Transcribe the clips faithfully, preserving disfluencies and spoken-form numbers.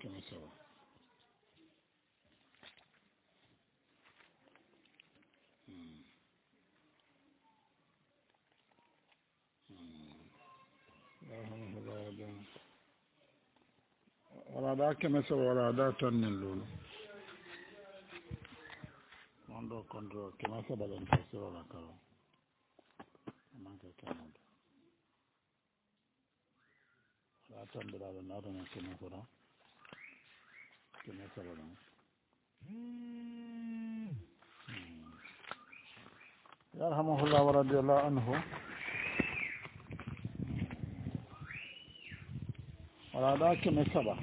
كما سوا ولا دا كما سوا ولا دا تنن لولو mondo control kema saba den tasiro la karo manke kemo la tambira la nado na kema fora kema saba den yarhamuhullah wa radiyallahu anhu wala da kema saba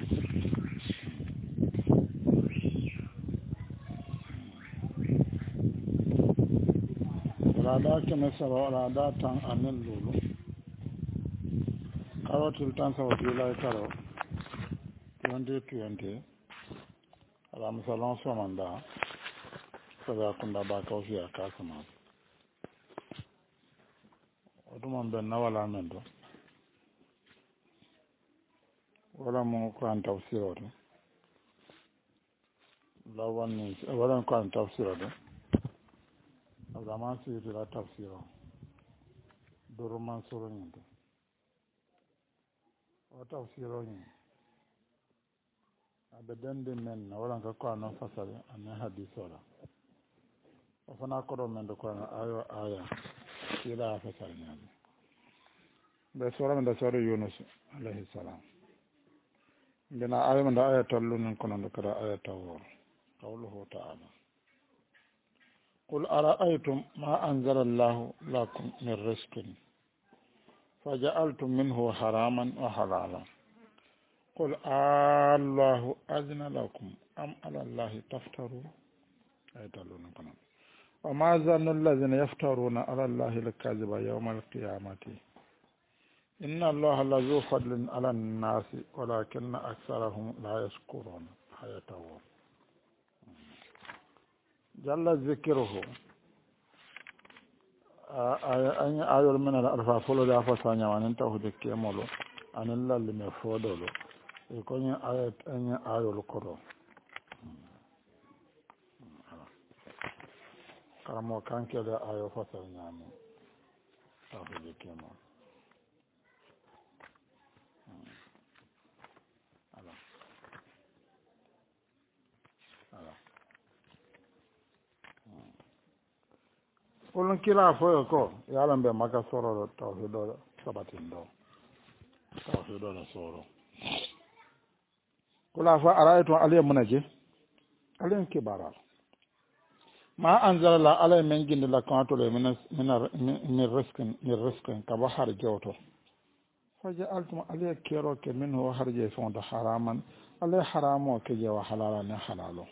ada keme saba wala ada tan anen lulu karotil tan saba bila karo twenty twenty ala musalon somanda saga kunda ba kawfi akasama oduma ben na wala mendo wala mo ko an tafsiro lawan ni wala ko an tafsiro zaman suyuti la tafsiro duru mansuro ñinde o tafsiro ñi aɓe dendi men na walanka ko ano fasale ane hadisola o fana koɗo men de kono ayo aya ila fasal ñande ɓe sorame nde sore yunus alayhi salam mbina aya men de aya tallunin kono nde kada aya tawworo qawluhu taala قل أرأيتم ما أنزل الله لكم من رزق فجعلتم منه حراما وحلالا قل الله أذن لكم أم على الله تفترون وما ظن الذين يفترون على الله الكذب يوم القيامة إن الله لذو فضل على الناس ولكن أكثرهم لا يشكرون حياتهم جل ذكره أن آيول من الألفا فلو دا فسانيا وان توحيد كيمولو أن الله لم يفودولو يكون آيات أن آيول كرو كرمو كان كده آيو فسانيا توحيد كيمولو ألا ألا Olun kila foyo ko yalan be maka soro tawhido sabatin do tawhido la soro kula fa araytu aliy munaji aliy kibara ma anzala la alay men gindi la kanto le min min riskin min riskin ka ba har jawto faja altum aliy kero ke min ho harje fonda haraman alay haramo ke je wa halala ne halalo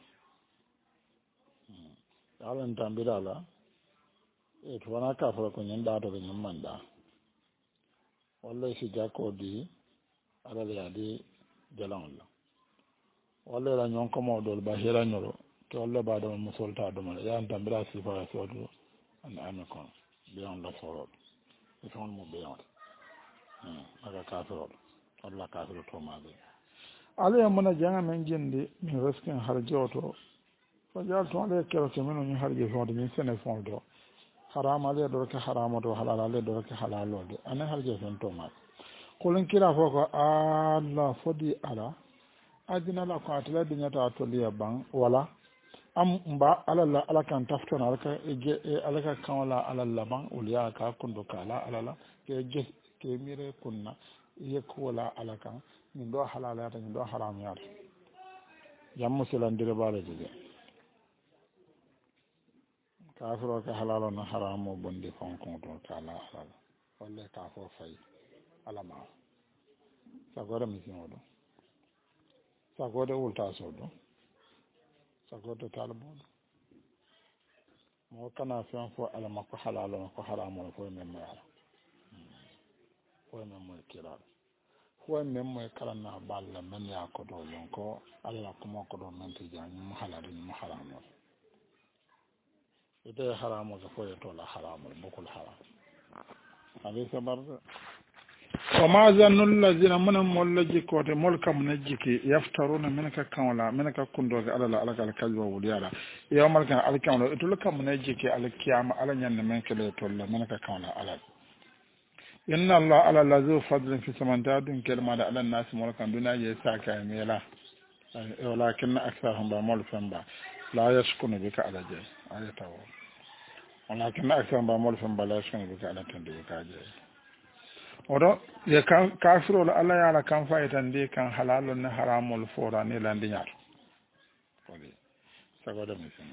yalan tambira la e to wana ka fara ko nyanda to nyum manda wallahi si jako di ala ya di jalan la wallahi la nyon ko mo dol ba hera nyoro to wallahi ba do mo solta do mo ya tambira si fa so do an an ko be on la soro e ton mo be on hmm aga ka faro Allah ka faro to ma be ala ya mona janga men jindi min reskin har joto fa jal to ala ke ko men on har je fonde min sene fondo haram ale do ke haram do halal ale do ke halal do ana harje fen to ma kolon kira foko Allah fodi ala adina la ko atla dinya ta to liya ban wala am mba ala la ala kan taftona ala ka je ala ka kan wala ala la ban uliya ka kundo kala ala la ke je ke mire kunna ye ko wala ala kan min do halal ya ta min do haram ya jam musulan dire bala je kafiro ka halalo na haramo bondi fonkon to kala halal walle ka fo fay alama sagore misimodo sagode ulta sodo sagode talbo mo kana fian fo alama ko halalo ko haramo ko men ma ko men mo kira ko men mo kala na balla men ya ko do lon ko alla ko mo ko do men ti jani mo halalo mo haramo ite haramu ka foye to la haramu bukul haram ali sabar وما ظن الذين من مولجي كوت ملك من جيكي يفترون منك كولا منك كندوك على لا على الكذب وليالا يوم الكان على كولا اتلك من جيكي على القيامة على ين منك لتولى منك كولا على إن الله على الذي فضل في سمان دادون كلمة على الناس ملك دون يساك ميلا ولكن أكثرهم بمول فنبا لا يشكون بك على جي آية ولكن أكثرهم بمول فنبا لا يشكون بك على تندي بك جي odo ye kan kafiro la alla yala kan faytan de kan halalun ne haramul fora ne landi nyar kodi sago da misin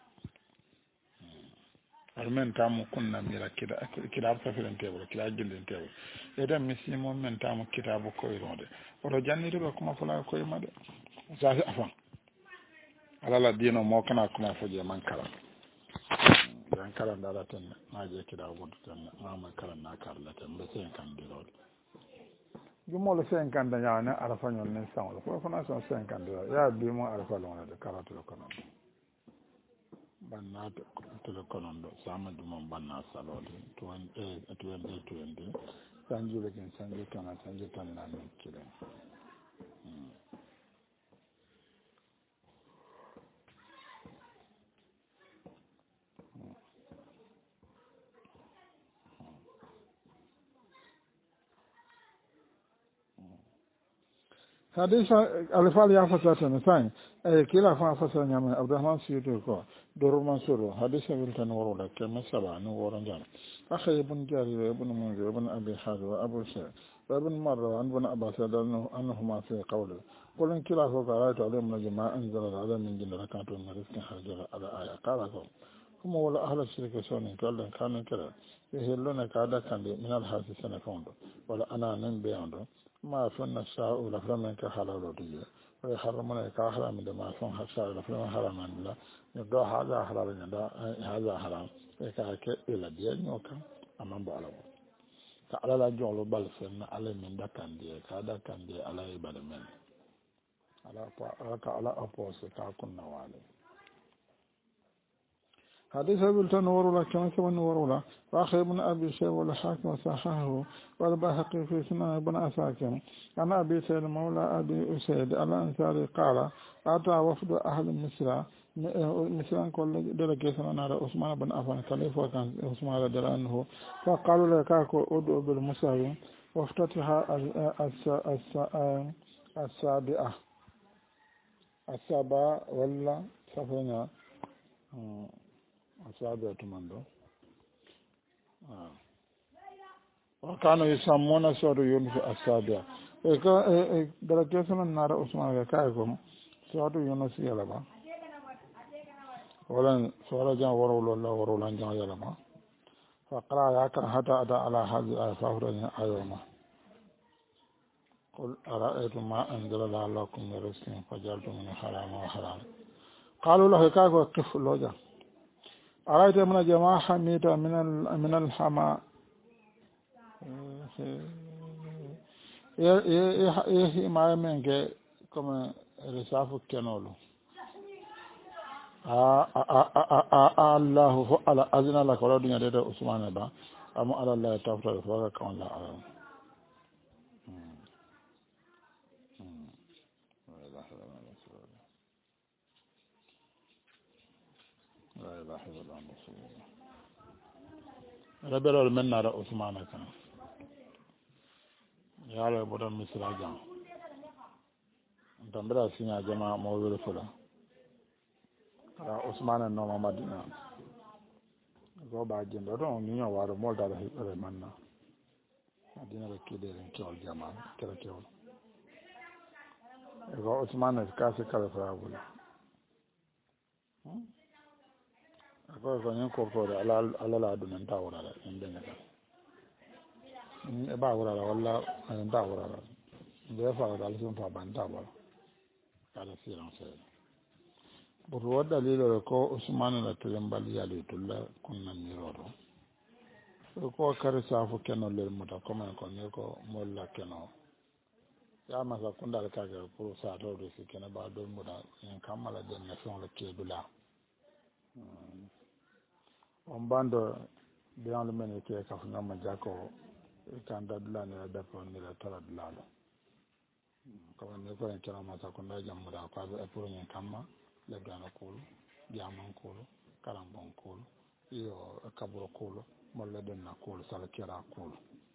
almen tamu kunna mira kida kida ta filen tebul kida gindin tebul edan misin mo men tamu kitabu ko ironde odo janni de ko ma fula ko imade sa afan alala dino mo kana kuma foje man kala yan karan da tan na je kida gudu tan na man karan na karla tan be sen kan diro jumo le sen kan da yana arafa nyon ne san wala ko na son sen kan diro ya bi mo arafa lo na de karatu lo kono banna to lo kono do sama jumo banna salode to en e to en e to en de sanju le ken sanju tan sanju tan na ne kile حديث الفال يا فتاة نسان كلا فان فسر نعم عبد الرحمن سيدو كو دور منصور حديث بلتن ورولا كما سبع نور جان أخي ابن جاري ابن منذر ابن أبي حاتم وأبو شيخ وابن مرة عن ابن عباس أنهما في قوله قل إن كلا فوق رأيت عليهم نجما أنزل على من جن ركعت من رزق حجر على آية قال لهم هم ولا أهل الشرك سوني قال كانوا كذا يهلون كذا كان من الحادث سنة فوندو ولا أنا نبي عنده ما فن الشاء ولا فلان كحلال ودي ويحرمون كحرام لما فن الشاء ولا فلان حرام لا يدو هذا حلال يدا هذا حرام كاك إلى دين يوكا أمام بعلو تعالى لا جعل بالفن على من ده كان دي كذا كان دي على يبال من على على أبوس كأكون نوالي حديث أبي التنور ولا كما كما نور ولا وأخي ابن أبي شيخ ولا حاكم صححه والباهقي في سنن ابن أساكر عن أبي سيد مولى أبي أسيد الأنصاري قال أتى وفد أهل مصر مصر كل دلقيسنا نار عثمان بن عفان خليفة وكان عثمان رضي الله عنه فقالوا لك ادعوا بالمساوي وافتتح السابعة السابعة ولا سفينة أصابع تمندو آه وكانوا يسمون سورة يونس أصابع إذا درجة من نار عثمان كايكم سورة يونس يلبا ولا سورة جان ورول الله ورول جان يلبا فقرأ ياك حتى أتى على هذه الآية فأخرجنا أيوما قل أرأيتم ما أنزل الله لكم من رزق فجعلتم من حرام وحرام قالوا له كايكو قف لوجا أرأيت من جماعة حميدة من من الحماء إيه ما يمينك كما رسافة كنولو الله على أذن لك ولا دنيا ده عثمان با أما على الله تفضل فوق كون لا أرى لا إله إلا الله رسول الله ربنا من نار عثمان كان يا رب بدر مصر جان تمبرا سينا جماعة موجود فلا عثمان نوم مدينة go ba jendo don ni yo waro molda da hibere manna adina da kide ren kiol jama kala kiol go Usman ka se kala fa wala ko ko nyen ko ko ala ala la dun ta wala la inde ne e ba wala wala an ta wala be fa da sun fa ban ta wala kala siran sai butu wa dalilo ko Usman la tulembali ya le tulla kunna miroro ko kare safu keno le muta koma ko ne ko molla keno ya masa kunda ka ga ko sa to do si kena ba do muta en kamala den na son le ke dula on bando be an le mene ke ka funa ma jako kan da dula ne da ko ne da tara dula lo ko ne ko en kira ma sa ko da jamu da ko be pour nyen kamma le dana ko jaman ko karam bon ko yo kaburo ko mo le den na ko sala kira ko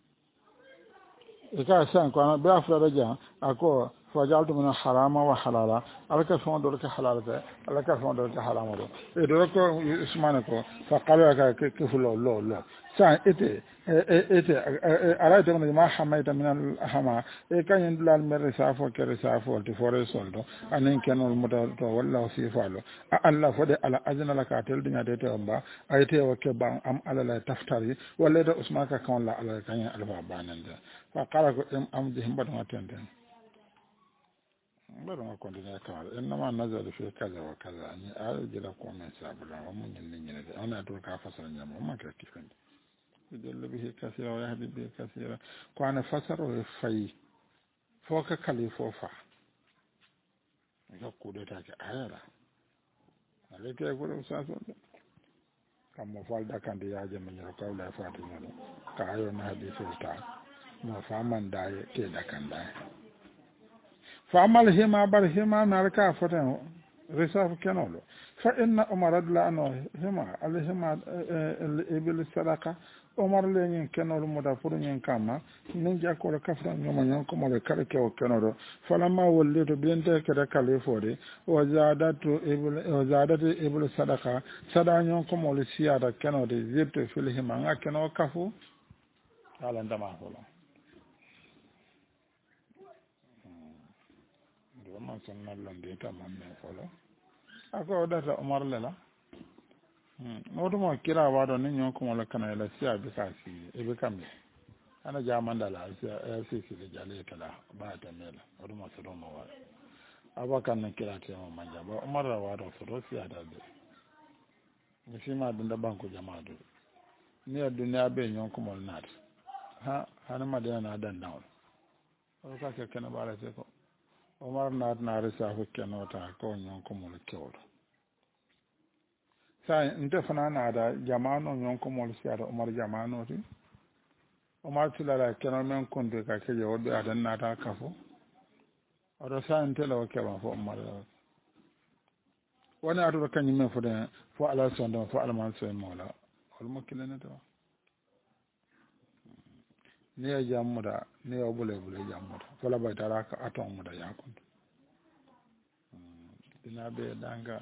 e ka san ko be afra raja ako fajaltu min harama wa halala alaka fon do ka halala ka alaka fon do ka harama do e do ko usman ko fa qala ka ke fulo lo lo sa ete ete ara de ma hamaita min al hama e kan yin dal mer safo ke safo to fore soldo anen kenol muta to wallahu fi falo alla fode ala ajna la ka tel dinya de to ba ay te wa ke ban am ala la taftari walla da usman ka kan la ala kan alfa bananda fa qala ko am de himba ma tenden bari ma continue ka innama nazalu fi kaza wa kaza ni ayo jira ko men sabula wa mun yin yin da ana to ka fasara nyama ma ka kifin yudillu bihi kasira wa yahdi bihi kasira ko ana fasara wa fayi fo ka kalifo fa ga ko da ta ke ayara ale ke ko sa so kam mo fal da kan da ya je men ko la fati no ka ayo na hadisi ta mo fa man da ke da kan da فعمل هما بر هما ناركا فتن رساف كنولو فإن عمر رضي الله عنه هما الهما الإبل الصدقة عمر لين كنولو مدافور ين كاما نجا كول كفر نيوم نيوم كومول كاركو كنولو فلما وليت بنت كدا كاليفوري وزادت إبل وزادت إبل الصدقة صدا نيوم كومول سياده كنولو زيت في الهما كنو كفو على ndama holo man son nallon de ta man ne folo ako data umar lela hmm modu mo kira wado ni nyon ko la kana la sia bi ka si e be kambe ana jamanda la sia e si si le jale kala ba ta mela modu mo so do mo wa abakan na kira te mo manja ba umar la wado so do sia da de ni fima dunda banko jamaado ni adunya be nyon ko mo nat ha hana madina na dan dawo o ka ke kana bala te ko Omar naat naari saafu kenota ko nyon ko mol kewdo sa nte fana naada jamano nyon ko mol siara Omar jamano ti Omar tilala kenol men konde ka keje wodbe adan naata kafo odo sa nte law keba fo Omar woni adu kanyi men fo de fo ala sondo fo ala man so mola hol mo kilene to ni ya jammuda ni ya bule bule jammuda wala bay tara ka aton muda yakon dina be danga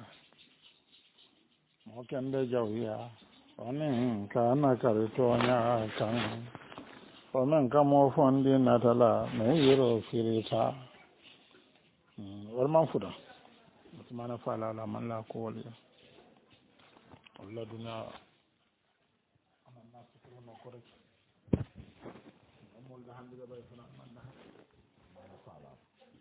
mo kende jawiya oni kana kare to nya kan omen kamo fondi natala me yero firita wal man fuda mana fala la man la ko wali Allah duna amanna ko no ko rek mol da hande bay fana man da mana fala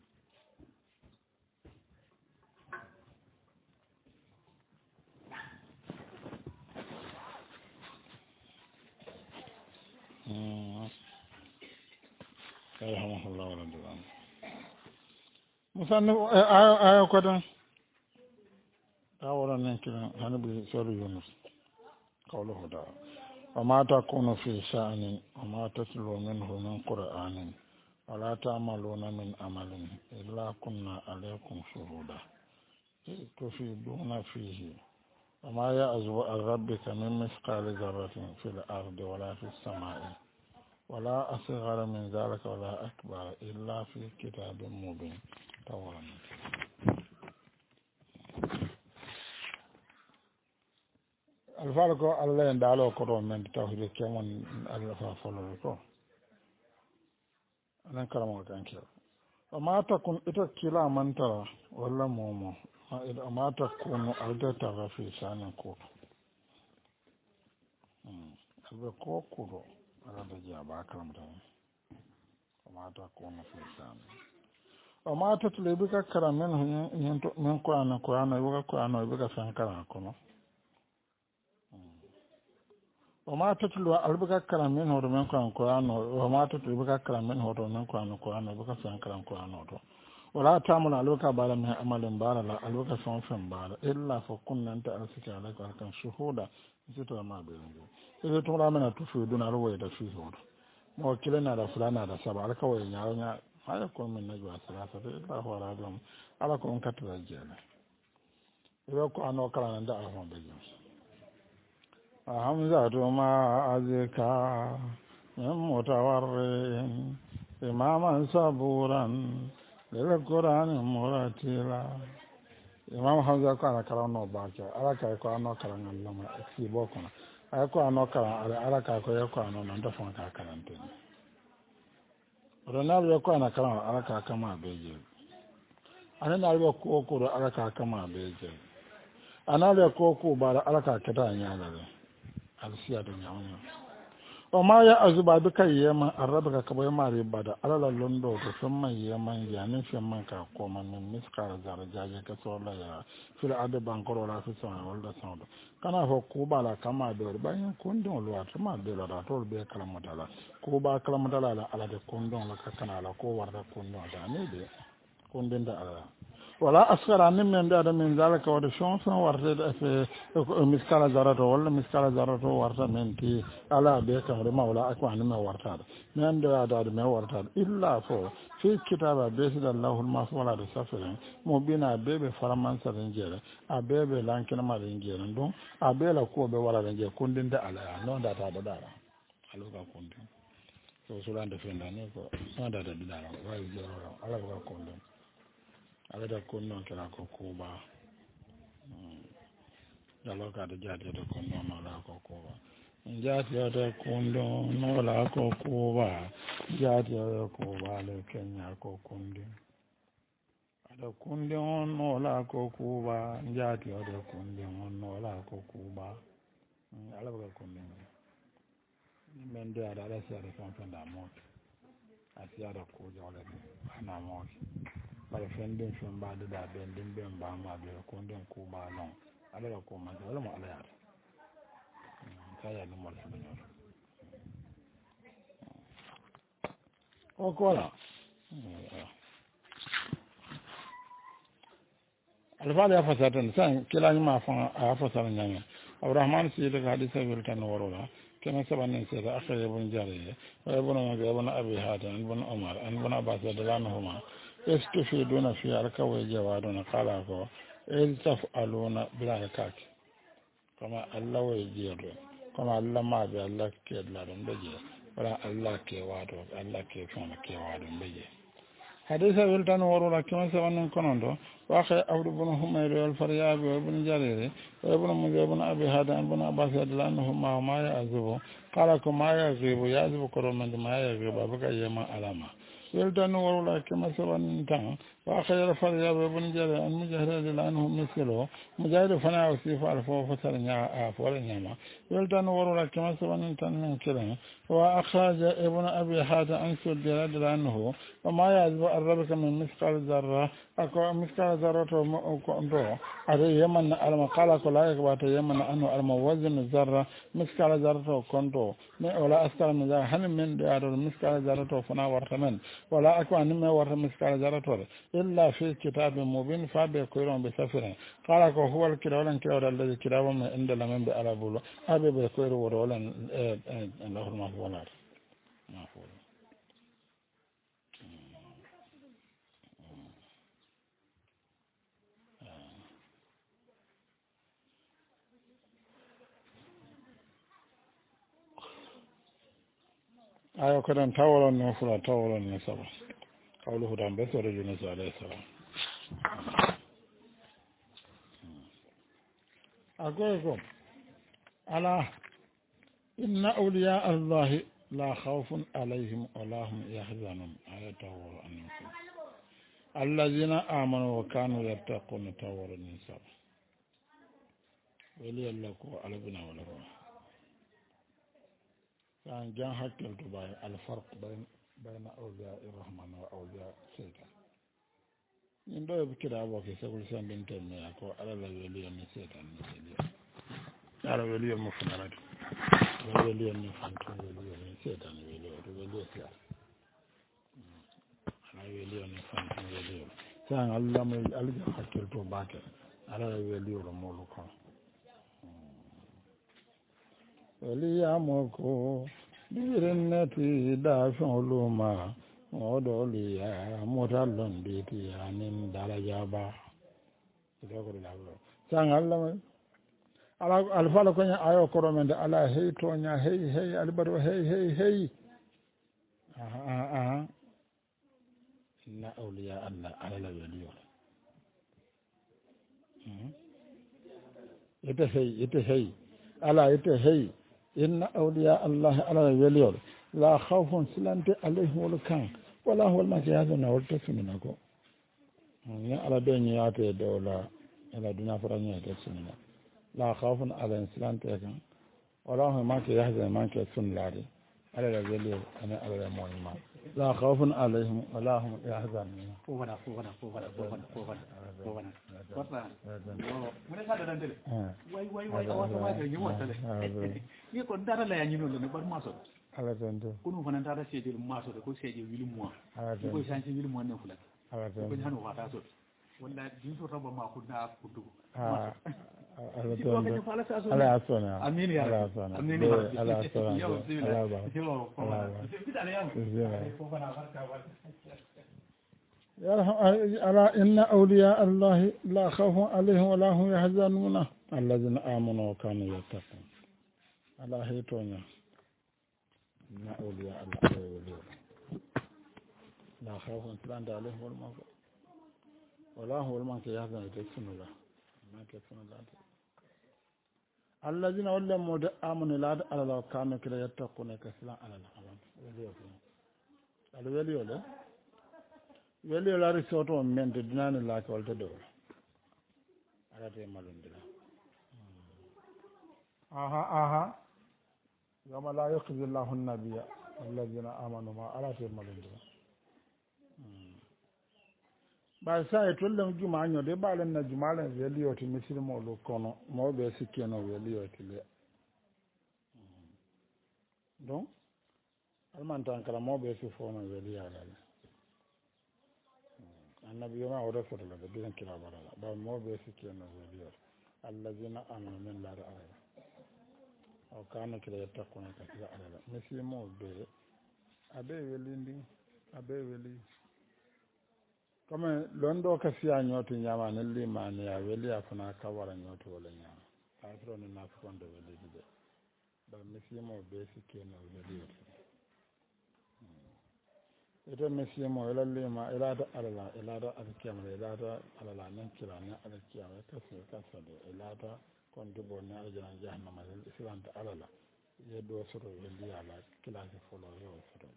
mm rahimahullah wa radwan musanna ayo ayo ko tan awara nan kiran hanabi saru yunus qawluhu da وما تكون في شأن وما تتلو منه من قرآن ولا تعملون من عمل إلا كنا عليكم شهودا تفيدون فيه وما يعزب عن ربك من مثقال ذرة في الأرض ولا في السماء ولا أصغر من ذلك ولا أكبر إلا في كتاب مبين طوال alfarko Allah en dalo ko do men tawhid kemon Allah fa folo ko anan karamo tanke o mata kun ita kila mantara walla momo o mata kun alda ta fi sanan ko mm albe ko ko ala da ja ba karamta o mata kun fi sanan o mata tlebi ka karamen hin men ko ana ko ana yo ko ana yo ga san kara ko وما تتلو أربعة كلام من هو من كلام القرآن وما تتلو أربعة كلام من هو من كلام القرآن أربعة سان كلام القرآن ولا تعمل أربعة بعد من عمل بعد لا أربعة سان فين بعد إلا فكنا أنت أرسك على كلام شهودا يصير ما بينهم إذا تقول أمنا تفيدون أروي تفيدون mo kile na da fulana da saba alka wa nya nya haya ko min najwa salasa de la ho ra dum ala ko on katara jena yo ko ano kala nda a hon be jom hamza to ma azka mutawarrin imaman saburan lil qur'an muratila imam hamza ko ana kala no ba ke ala ka ko ano kala ngalla ma si bo ko ay ko ano kala ala ka ko ko ano nan da fon ka karante ronaldo ko ana kala ala ka kama beje ana na albo ko ko ala ka kama beje ana le ko ko ba ala ka kata nyala le alsiya do nyawo o ma ya azuba duka yema arabaka ka boy mari bada alala londo to somma yema yani femman ka ko man miskara zara jaje ka so la ya fil ade bankoro la fi so wala sondo kana ho ko bala kama do bayan kondon lo atuma de la to be kala modala ko ba kala modala la ala de kondon la ka kana la ko warda kondon da ne de kondon da ala wala asghara min da min zalika wa shon son warta da miskala zarato wala miskala zarato warta men ti ala be ka ma wala akwa ni ma warta men da da me warta illa fo fi kitaba be da Allahul mahfuz da safirin mo bina bebe faraman sarin jere a bebe lankin ma rin jere don a bela ko be wala rin jere kundin da ala non da ta da dara aloka kundin so so lande fenda ne ko non da da dara wa jero ala ka kundin ada kunno kala ko kuba dalo ka da jade da kunno no la ko kuba jade da kunno no la ko kuba jade da kuba le kenya ko kundi ada kundi no la ko kuba jade da kundi no la ko kuba ala ba kundi men da ada ala sa da kan fanda mo asiya da ko jawle ana mo para fendin fen ba da ben din ben ba ma be ko den ko ba non ala ko ma wala mo ala ya kaya ni mo la no o ko la alfa ya fasatan san kila ni ma fa a fasatan nyanya abrahman si da hadisa bil tan warula كما سبنا سيد أخي ابن جارية وابن ابن أبي هاتم ابن عمر ابن عباس رضي الله عنهما يستفيدون في الكوي جوادون قال أكو إذ تفعلون بلا ركاك كما الله ويجير كما الله ما بي الله كي لارن بجي ولا الله كي وادو الله كي فون كي وادو بجي حديث ولتان ورولا كما سبنا كنوندو واخي عبد بن حمير والفريابي وابن جرير وابن مجيب بن ابي هذا ابن عباس رضي الله عنهما ما يعذب قال ما يغيب يعذب كرم ما يغيب بك يما علامه ولتان ورولا كما سبنا تان واخي الفريابي وابن جرير ان مجاهد رضي الله عنه مثله مجاهد فنا وصف الف وفترنا افورنا ولتان ورولا كما سبنا تان من كلام واخرج ابن ابي هذا ان سد رضي الله عنه وما يعذب الربك من مثقال ذره اكو مثقال ذره كنتو ade yaman alma kala ko la ko bata yaman anu alma wazn zarra miskala zarra konto me wala askala min zarra hanin min da ado miskala zarra to fana warta men wala akwa ni me warta miskala zarra to illa fi kitabin mubin fa be ko ron be safirin kala ko huwa alkitabu alkitabu alladhi kitabu min inda lam bi arabulu abe be ko ro wala Allahul mahfuz mahfuz ayo kadan tawolon no fura tawolon ne saba qawluhu dan be so rajulun alayhi salam agogo ala inna awliya allah la khawfun alayhim wa la hum yahzanun ayatahu an alladhina amanu wa kanu yattaquna tawolon ne saba wali allah ko alabina wala كان جان حكل تباي الفرق بين بين أولياء الرحمن وأولياء الشيطان من دو بكرة أبوك سقول سان بنت ميا كو على الولي من الشيطان مثلي على الولي المفنرات الولي المفنرات الولي من الشيطان الولي الولي سيار على الولي المفنرات الولي كان الله من الله حكل تباك على الولي رمولكم وليامكو birinne yati dafin uluma modoli ya motallon diti anin daraja ba san Allah ala alfala ko ayo koromende ala hey tonya hey hey albaro hey hey hey aha aha inna awliya Allah ala la waliyo ite hey ite hey ala ite hey inna awliya Allah ala la waliyo la khawfun silante alayhi wal kan wala huwa al-makiyazuna wal tasmina ko ni ala be ni ate dawla ala duna faranya ta sunna la khawfun ala silante kan wala huwa makiyazuna man ka sunna على الذي أنا على المهم لا خوف عليهم ولا هم يحزنون فوغنا فوغنا فوغنا فوغنا فوغنا فوغنا فوغنا من هذا دندل واي واي واي أوه ما ترى يوم ترى يكون دارا لا ينينو لنا بس ما صار على دندل كونوا فنان دارا سيدي ما صار كل سيدي ويلي موا كل شيء ويلي موا نفلا كل هنو هذا صار ولا جنسو ربما ما كنا كتو على دندل على أصلا أمين يا أمين على أصلا على على إن أولياء الله لا خوف عليهم ولا هم يحزنون الذين آمنوا وكانوا يتقون على هيتونيا إن أولياء الله لا خوف عليهم ولا هم ولا هم يحزنون يتقون الله ما يتقون الله الذين ولم آمنوا لا على الله كانوا كلا يتقون كسلا على الله على ولي ولا ولي ولا رسوتهم من تدنان الله كولت دور على تيمالون دلا آها آها يوم لا يخزي الله النبي الذين آمنوا ما على تيمالون دلا ba sai tullum juma'a nyo de balen na juma'a weli yoti misiri mo lo kono mo be sikeno weli yoti le donc alman tan kala mo be su fono weli ya la annabi ma wada so la de bin kila barala ba mo be sikeno weli yoti allazina amanu min la ra'a o kana kila yattaquna ka kila ala misiri mo be abe weli ndi abe weli comme londo ka siya nyoti nyama ne limani ya weli afuna ka wara nyoti wala nyama afro ne na fondo weli de ba mesimo be sikeno weli ito mesimo ila lima ila da alala ila da alkiyama ila da alala nan kira ne alkiyama ta sai ka sado ila da kon dubo ne aljana jahannama islam da alala ye do soro weli ala kila se folo yo soro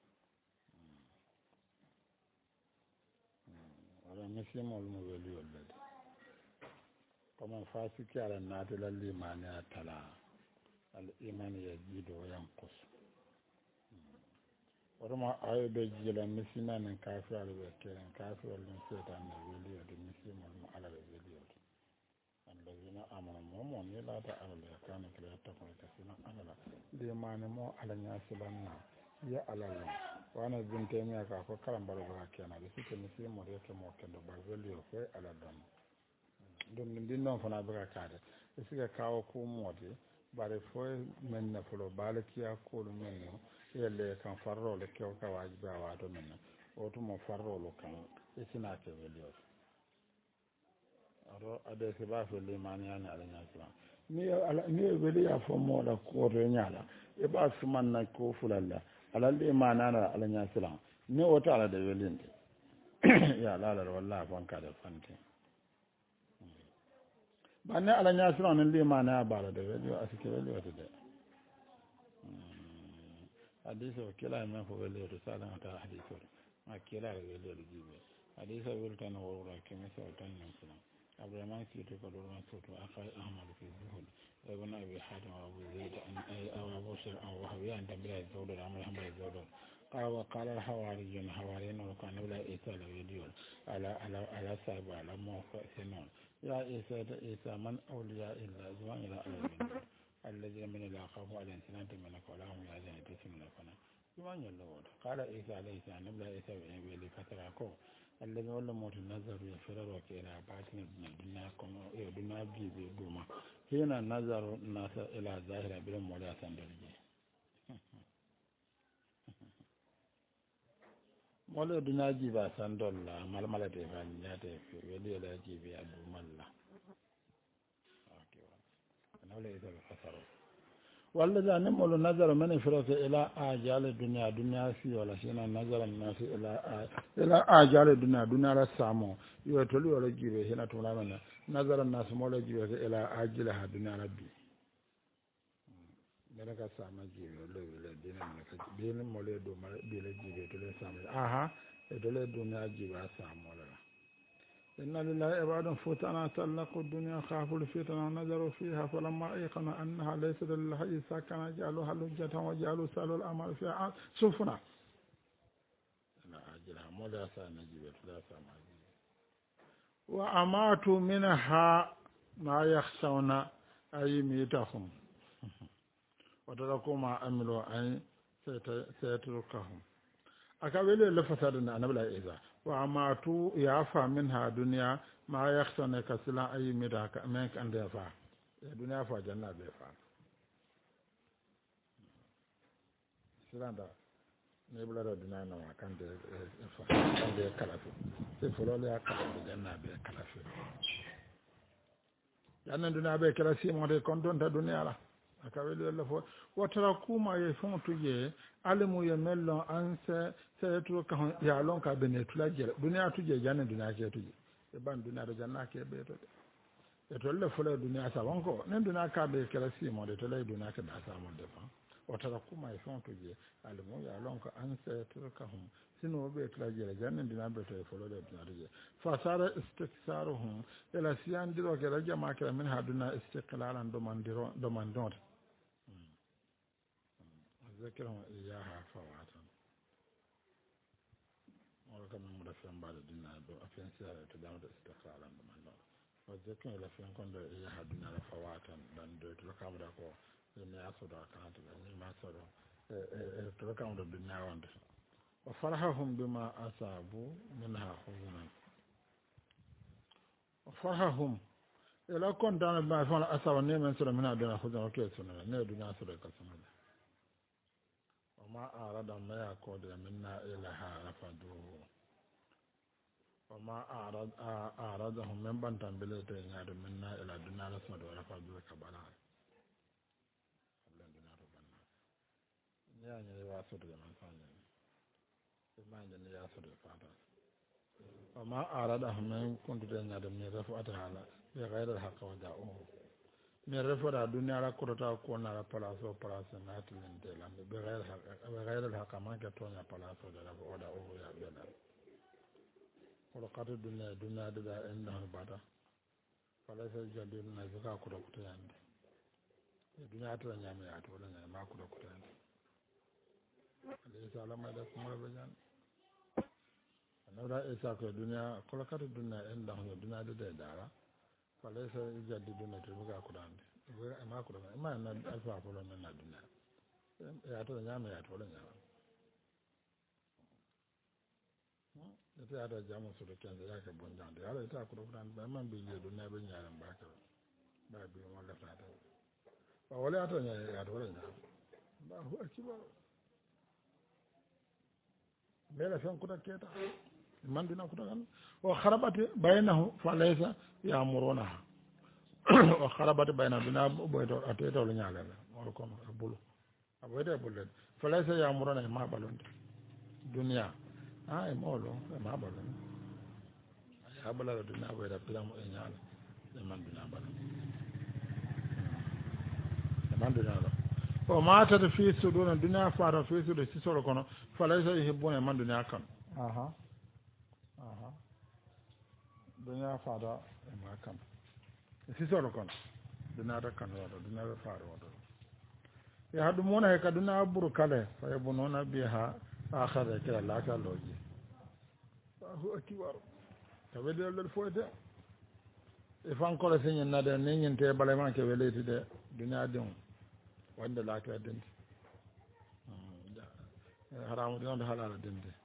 ala misimol mo weli wollede comme fasiki ala naatela limani a tala al iman yajido yankus wotoma ayo ɓe jiila misimanen kafirale ɓe keren kafirol ɗum seetanne weliyode misimol mo ala ɓe weliyode allazina amana momo ni laata alala e kane kila yettakone kasina alala limani mo ala ñasilanna ya alala wana bintemiya ka ko kala mbalo ba kena de sike mi simo de ke mo kendo ba velio ko ala dam dum din non fana ba kaade e sike kawo ko modi bare fo men na folo bale kiya ko dum men no yelle kan farro le ke ka wajiba wa do men o to mo farro lo kan e sina ke velio aro ade se ba fo le mani ana ala nyasla ni ala ni veli ya fo mo da ko re nyala e ba suman na ko fulalla alalle ma nana ala nya silan ne wata ala da welinde ya lalar wallahi banka da fanti ba ne ala nya silan ne le ma na ba da weli a sike weli wata da hadisi wa kila ma fo weli to salan ta hadisi ma kila weli da jibe hadisi weli tan wora kemi sa tan nan silan abdurrahman ki to ko do ma to to akai ahmad fi zuhud ابن أبي حاتم وأبو زيد أو أبو سر أو وهبي عند بلا الزود الأمر حمل الزود قال وقال الحواريون حواريون وكان بلا إيسا لو يديون على على على سايب على موقع سنون يا إيسا إيسا من أولياء إلا زمان إلى أولين الذين من لا خافوا على إنسان منك ولا هم يعزين تسمى لكنا زمان يلوون قال إيسا عليه السلام نبلا إيسا بإنبيلي فتراكو الذي ولا موت النظر يفرر وكيلا باطن الدنيا كما الدنيا بيبي دوما هنا نظر الناس إلى ظاهرة بلا مولا سندرجي mole duna jiba san dolla mal mala te fa nyate fi weli la jibi adu malla okay ana wala ida fasaro walla da ne molo nazara man firata ila ajal dunya dunya fi wala sina nazara nas ila ila ajal dunya dunya la samo yo to li wala jibe hina to la man nazara nas molo jibe ila ajil ha dunya rabbi mena ka sama jibe lo le dina ne ka dina molo do ma be le jibe to le samo aha e to le dunya jibe samo la إن لله عبادا فتنا تلقوا الدنيا خافوا الفتنة ونظروا فيها فلما أيقن أنها ليست للحي سكن جعلوها لجة وجعلوا سألوا الأمر فيها سفنا لا أجلها مولا سنجيب لا سنجيب وأماتوا منها ما يخشون أي ميتهم وتركوا ما أملوا أي سيتركهم akawele le fasada na anabla iza wa ma tu ya fa minha dunya ma yakhsana kasila ay midaka men kan da fa dunya fa janna be fa silanda ne bula da dunya na kan da fa kan da kalafi sai folo le akala da janna be kalafi janna dunya be kalafi mo de kon don da dunya la akawele le fo watara kuma ye fon tuje alimu ye mellon an se se to ka ya lon ka bene tula je dunya tuje janne dunya ke tuje e ban dunya do janna ke be to e to le fole dunya sa wonko nen dunya ka be kala si mo de to le dunya ke da sa mo de fa watara kuma ye fon tuje alimu ya lon ka an se to ka hum sino be tula je janne dunya be to e fole de dunya de fa sara istiksaruhum ila siyan diro ke raja ma ke min haduna istiqlalan do mandiro do mandon ذكرهم إياها فواتا ولكن من مرفين بعد الدنيا دو أفين سيارة تدامد استقرالا من الله وذكرهم إلى فين كنت إياها الدنيا فواتا لأن دو تلقام داكو لما يأسود أكانت لما يأسود تلقام دو الدنيا واند وفرحهم بما أصابوا منها خزنا وفرحهم إلا كنت أنا بما يفعل أصابوا نيمن سورة منها الدنيا خزنا وكيف سنة نيو الدنيا سورة كسنة وما أراد ما يقود منا إلها رفضوه وما أراد أرادهم من بنتم بليتين ياد منا إلى دنيا رسمد ورفضوه كبلا يعني يواسط من فاني ما عندنا يواسط فاتا وما أرادهم من كنت ياد من رفعتها بغير الحق وجاءوه من رفض الدنيا لا كرتا كون على بلاصو بلاصو ناتي لندلا بغير بغير الحق ما كتونا بلاصو ده ولا او يا بلا ولقد الدنيا الدنيا ده انه بدا فليس جديد نزكا كرو كتان الدنيا تلا نيامي ات ولا ما كرو كتان ليس على ما ده كما بجان انا دا اسا كو الدنيا ولقد الدنيا انه الدنيا ده دارا فليس يجدد نتبقى قرآن ما قرآن ما أن ألفا فلان من الدنيا يأتون نعم يأتون نعم يتي هذا جامع سورة كان ذلك بنجان هذا يتي قرآن ما بيجي الدنيا بنجان باكر بابي ولا فاتا ولا يأتون يأتون نعم الله أكبر بلا فين كذا كذا من دينا كذا وخربت بينه فليس يأمرونها وخربت بين الدنيا بيتو أتيتو لنيالا ولكم أبولو أبويدا أبولو فليس يأمرونها ما بالون دنيا آه مولو ما بالون يا بلا الدنيا بيدا بلام إنيالا لمن دنيا بالون لمن دنيا لا وما تد في سدون الدنيا فار في سدون سيسولو كونو فليس يحبون من دنيا كان أها أها دنيا فار ما كان sisoro kon dunata kan wado dunata faaro wado ya hadu mona he kaduna buru kale fa yabununa biha akhara kala la ka loji Allahu akbar tawede lol foyde e fan ko la senyen na de nyen te bale man ke weleti de dunya dem wanda la ka den haramu de on halala den de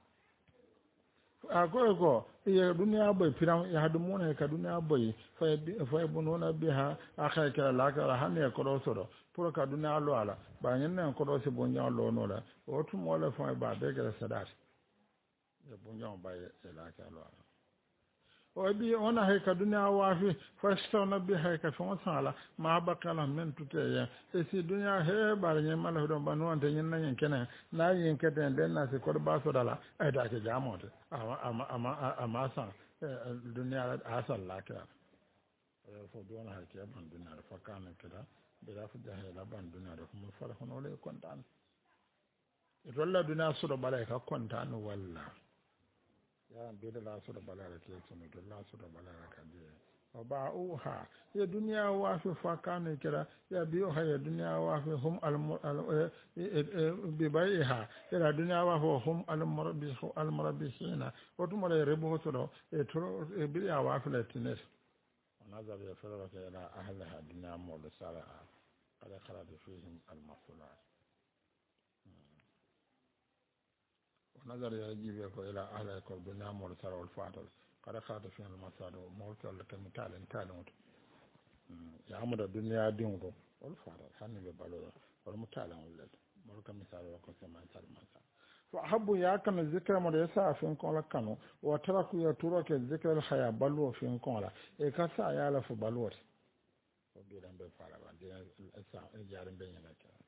agogo ya dunya boy piram ya hadu mona ka dunya boy fa fa bununa biha akhara kala la ka hanne ko do soro pour ka dunya lo ala ba nyen nan ko do se bonya lo no la o tu mo la fa ba de ga sadat e bunjam baye e la ka lo o bi ona hay ka dunya wafi fastawna bi hay ka fon sala ma bakala men tute ya e si dunya he bar nye mala do banu ante nyen nan kene na yin kete den na se ko ba so dala ay da ke jamote ama ama ama ama sa dunya asal la ka fo do na hay ke ban dunya fa kana kida be da fu jahe la ban dunya do mo fara hono le kontan e rolla dunya so do bala ka kontan walla ya bida la so da balara ke tunu da la so da balara ka je wa ba uha ya duniya wa fi fakane kira ya biyo ha ya duniya wa fi hum al bi baiha ya duniya wa fi hum al murabbihu al murabbihina o tuma le rebo to do e to e bi ya wa fi la tines nazar ya fara ka ila ahliha dunya mo da sara ala khala fihim al mafsulat ونظر يجيب يقول إلى أهل يقول بنا مرسل والفاتل قد خاط فيها المساد ومرسل لك مثال مثال يعمد الدنيا دينه والفاتل حني ببالوه والمثال ولد مرك مثال وقت ما مثال مثال فأحب ياكم الذكر مريسا في نقول كانوا وتركوا يترك الذكر الحياة بلو في نقول إكاسا يالف بلوت وبيرن بفعل بعد الساعة جارن بيننا كذا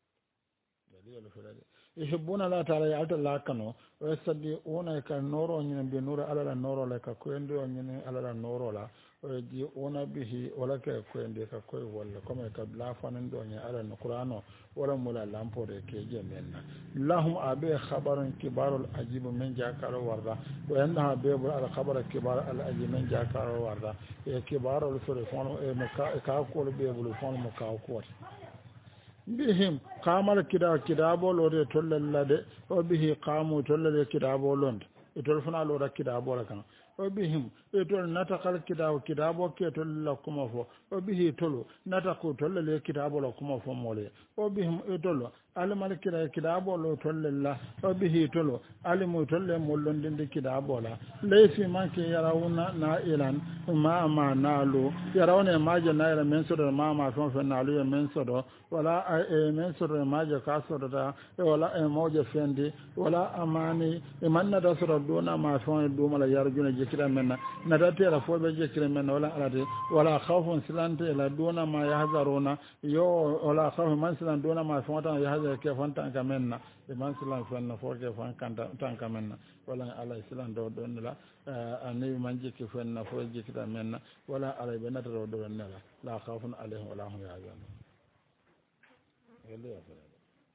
يحبون لا تعالى يعطي الله كانوا ويصدقون كنورو نين بنور على النور لك كويندو نين على النور لا ويجيئون به ولا كويندي كوي ولا كما كبلا فنندو نين على القرآن ولا مولا لامبو كيجي مننا لهم أبي خبر كبار العجيب من جاكار وردا وإنها بيب على خبر كبار العجيب من جاكار وردا كبار الفرفون كاكول بيب الفون مكاكول bihim kamal kida kidabo lode tollallade o bihi qamu tollale kidabo londe e tol fana loda kidabo la kan o bihim e tol natakal kidabo kidabo ke tolla kuma fo o bihi tolo natako tollale kidabo la kuma fo mole o bihim e tolo almal kida kidabo lo tollalla o bihi tolo alimu tolle mollondinde kidabo la leysi manke yarawuna na ilan ma ma nalo yarawne maje na ila men sodo ma ma fon fen nalu men sodo wala e men sodo maje ka sodo da wala e moje fendi wala amani e manna da sodo dona ma fon do mala yarjuna jekira menna na da tera fo be jekira menna wala alade wala khawfun silante la dona ma yahzaruna yo wala khawfun man silan dona ma fon ta yahzar ke fon tan kamenna e man silan fon na fo ke fon kan tan kamenna wala ala silan do don la annabi man jekki fon na fo jekira menna wala ala be nata do don la la khawfun alaihim wala hum yahzanun ele ya fara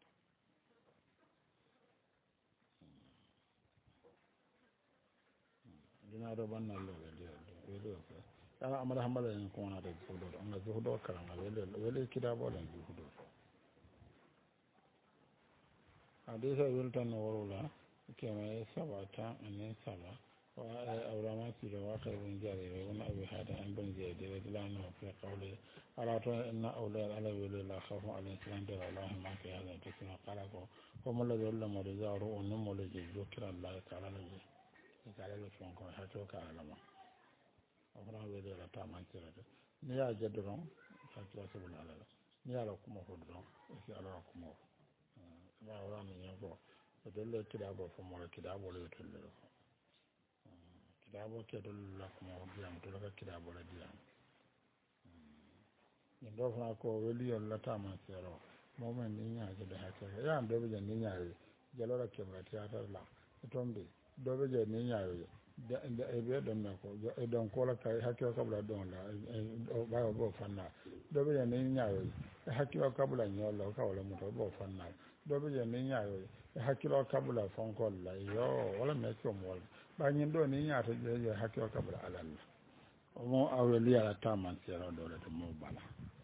dina do banna lo ele ele ala amara hamala en ko na de fudo on ga zuhudo karanga ele ele kidabo len zuhudo hadisa wiltan warula kema sabata anen saba wa awrama ti wa ka bun jare wa abi hada an bun jare de lana fi qawli ala to inna awla ala wala la khafu ala islam de allah ma fi hada tisna qala ko ko mo la yolla mo de zaru on mo le je dokira allah ta'ala le kala le fon ko ha to ka ala ma awra wala la ta man tira de ni ya jadron ha to sabul ala ni ala kuma ko don si ala kuma ba wala mi yango to dole kidabo fo mo kidabo le to le kidabo ke dole la kuma biam to la kidabo le biam ni do fa ko weli on la ta man sero mo men ni nya je da ha ya ndo be ni nya yi jalo la ke ma theater la tombe do be je ni nya yi da e be don na ko e don ko la kai hakki ko bla don la o ba bo fanna do be je ni nya yi hakki ko bla nyolo ka wala mo to bo fanna do be je ni nya yi hakki ko kabula fon ko la yo wala me ko mo ba nyin do ni nya to je hakki ko kabula alal mo aweli ala ta man sero do le mo bala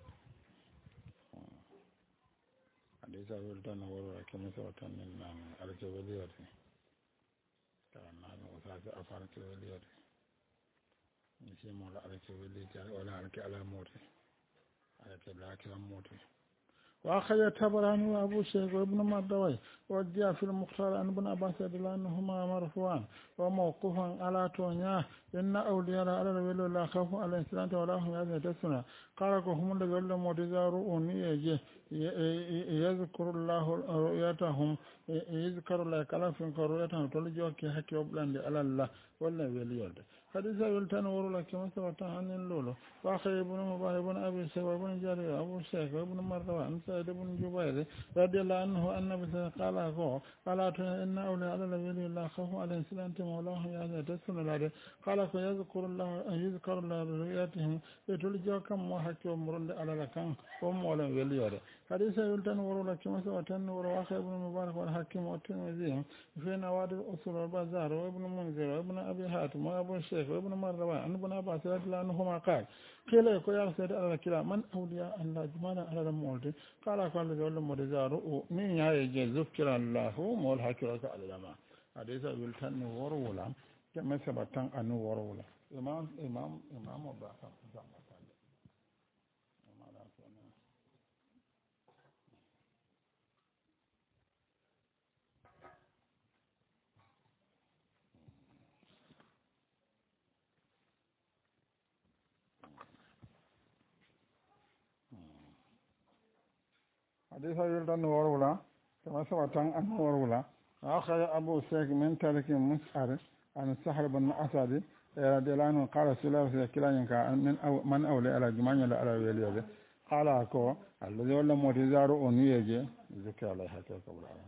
adisa wilta na woro kemi so tan na ala ke weliyati ta na no sa sa afara ke weliyati ni se mo la ala ke weliyati wala ala ke ala moti ala ke la ke moti وأخرج الطبراني وأبو شيخ وابن مردوي وجاء في المختار عن ابن عباس رضي الله عنهما مرفوعا وموقوفا على تونيا إن أولياء على الولي لا خوف على الإنسان ولا هم يحزنون قال هم الذين معتذرون يجي يذكر الله رؤيتهم يذكر الله كلام في رؤيتهم تلجوك حكي وبلان على الله ولا وليود حديث يلتن ورلا كما سبت عن اللولو واخي ابن مبارك ابن ابي سوى ابن جرير ابو شيخ ابن مروان سعيد بن جبير رضي الله عنه ان النبي قال قال ان اولياء على الولي الله خوف على سلامه مولاه يا تسن الله قال يذكر الله يذكر الله رؤيتهم يتلجوك ما حكي ومرل على لكان ومولا وليود حديث يلتن ورلا كما سبت عن واخي ابن مبارك والحكيم والترمذي في نوادر اصول البازار وابن منذر وابن ابي حاتم وابو الشيخ وابن مروان عن ابن عباس رضي الله عنهما قال قيل يا رسول الله كلا من اولياء الله جمالا على المولد قال قال له مدزار من يجي ذكر الله مول حكيرك على الجماعه حديث يلتن ورلا كما سبت عن ورلا امام امام امام ابو حديث يلدن ورولا كما سبق أن ورولا أخذ أبو سيك من تارك مسعر عن السحر بن أسد رضي الله عنه قال سلاسل كلا ينكا من أو من أولي على جمانيا على ويليا قال أكو الذي ولا متزار أنيجي ذكر الله حتى قبل الله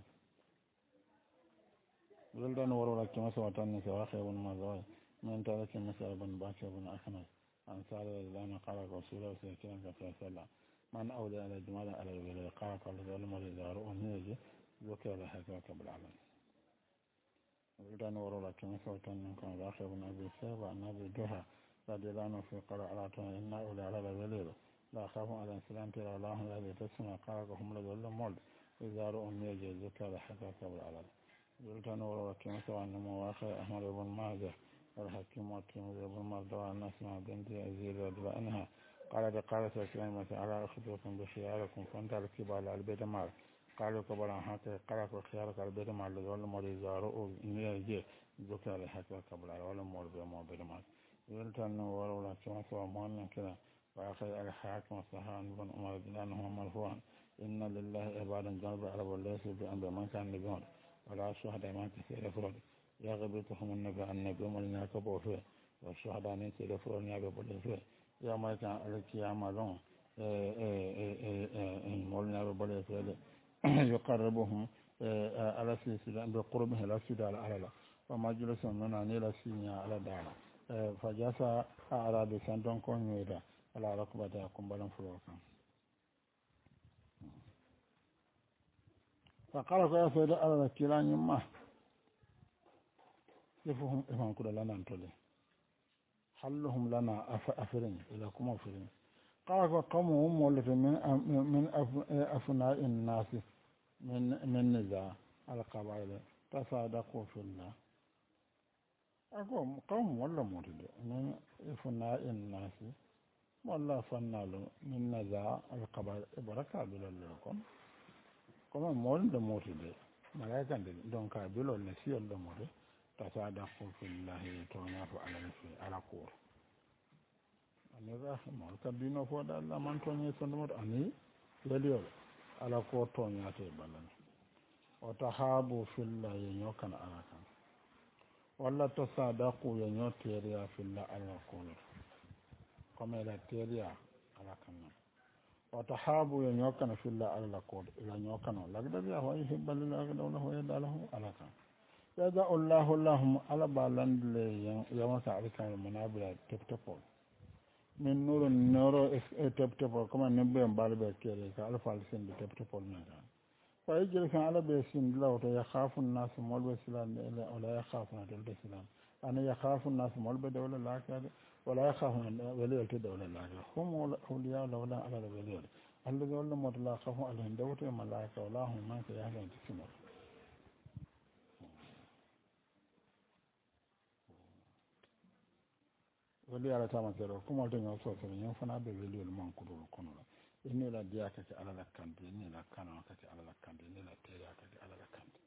يلدن ورولا كما سبق أن سواخي بن مزوي من تارك مسعر بن باكر بن أخنس عن سعر رضي الله عنه قال أكو سلاسل كلا ينكا سلا من أولى على جمال على الولاء قال قال ظلم الإدارة ونيجي ذكر له حكاك بالعلم ولدان ورلا كما سوتن كان راخي بن أبي سيبا عن أبي دوها رضي الله عنه في قراءة إن أولى على الولاء لا خافوا على السلام ترى الله الذي تسمع قال هم لظلم مولد إدارة ونيجي ذكر له حكاك بالعلم ولدان ورلا كما سوى مواخي أحمد بن ماجه والحكيم والترمذي بن مردوى الناس مع بنت أزيل رضي الله عنها قالت قالت سليمة على أخذكم بخياركم فانت الكبار على البيت مال قالوا كبار حتى قالت خيارك على البيت مال ولا مولى زاروا نيجي ذكر الحكي قبل ولا مولى بما بيت مال يلتن ولا كما سوى مؤمن كذا وأخذ الحاكم صحان بن عمر رضي الله عنه مرفوعا إن لله عبادا جنب العرب وليس بأمر من كان نبيون ولا شهداء ما كثير فرد يغبطهم النبي النبي ومن يكبوا فيه والشهداء من كثير فرد يغبطوا فيه يوم كان القيامة لهم مولنا ببلي فعله يقربهم على سلسلة بقربه لا سيدة على الأعلى وما جلسوا مننا نيلا سينيا على دعنا فجاسا أعراد سندون كون يودا على ركبة يقوم بلن فلوكا فقال يا سيدة على الكلان يما يفهم إفهم كده لنا نتولي حلهم لنا أفرين إلى كم أفرين قال قومهم مولد من من أفناء الناس من من نزاع على قبائل تصادقوا في الله أقوم قوم ولا مولد من أفناء الناس ولا فنال من نزاع على قبائل بركة بلا لكم قوم مولد مولد ملاك دون كابيل ولا سير مولد تصادقوا في الله تونافوا على نفسه على قور أني ذا مال كدينه فودا لا من توني سندمت أني يليو على قور تونياتي بلن وتحابوا في الله ينيوكن على كان ولا تصادقوا ينيو تيريا في الله على قور كما إلى تيريا على كان وتحابوا ينيوكن في الله على قور إلى ينيوكن لقد بيا هو يحب الله له ويدع له على كان يدع الله لهم على بالند يوم تعرف المنابر تبتفول من نور النور تبتفول كما نبي بالبر كيري كالف السن تبتفول نعم فيجري كان على بيسين لو يخاف الناس مول بسلام ولا يخاف الناس بسلام أنا يخاف الناس مول بدولة لا كذا ولا يخاف ولي الدولة لا هم أولياء لولا على الولي الذي ولا مطلع خاف عليهم دوت الملائكة ولا هم ما كيهلون تسمع wali ala tama zero kuma to nyo so so nyo fana be weli el man kudo kono la inni la dia ka ala la kande ni la kana ka ala la kande ni la teya ka ala la kande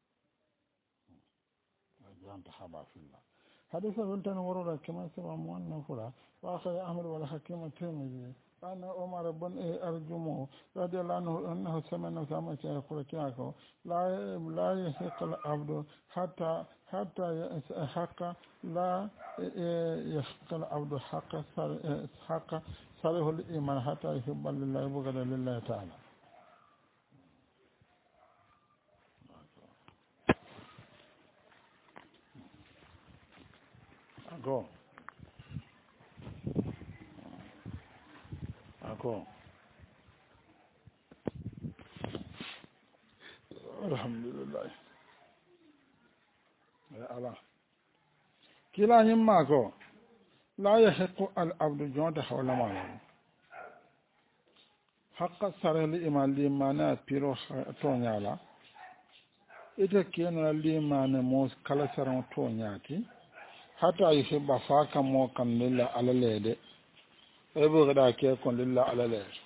ajan ta haba fillah hadisa bultan warora kama sabam wannan fura wa akhay ahmad wal hakim at-tirmidhi أنا عمر بن أرجمه رضي الله عنه أنه سمع سمع يقول كياكو لا لا يحق العبد حتى حتى حق لا يحق العبد حق حق صالح الإيمان حتى يحب لله وبغض لله تعالى. أكو أكو الحمد لله يا الله كلا يماكو لا يحق العبد جونت حول ما حق صالح الإيمان لمانا بيرو تونيالا ita kena limane mo kala saran to nyaki hata yi ba faka mo kan lilla alalede e bo gada ke kon lilla alalede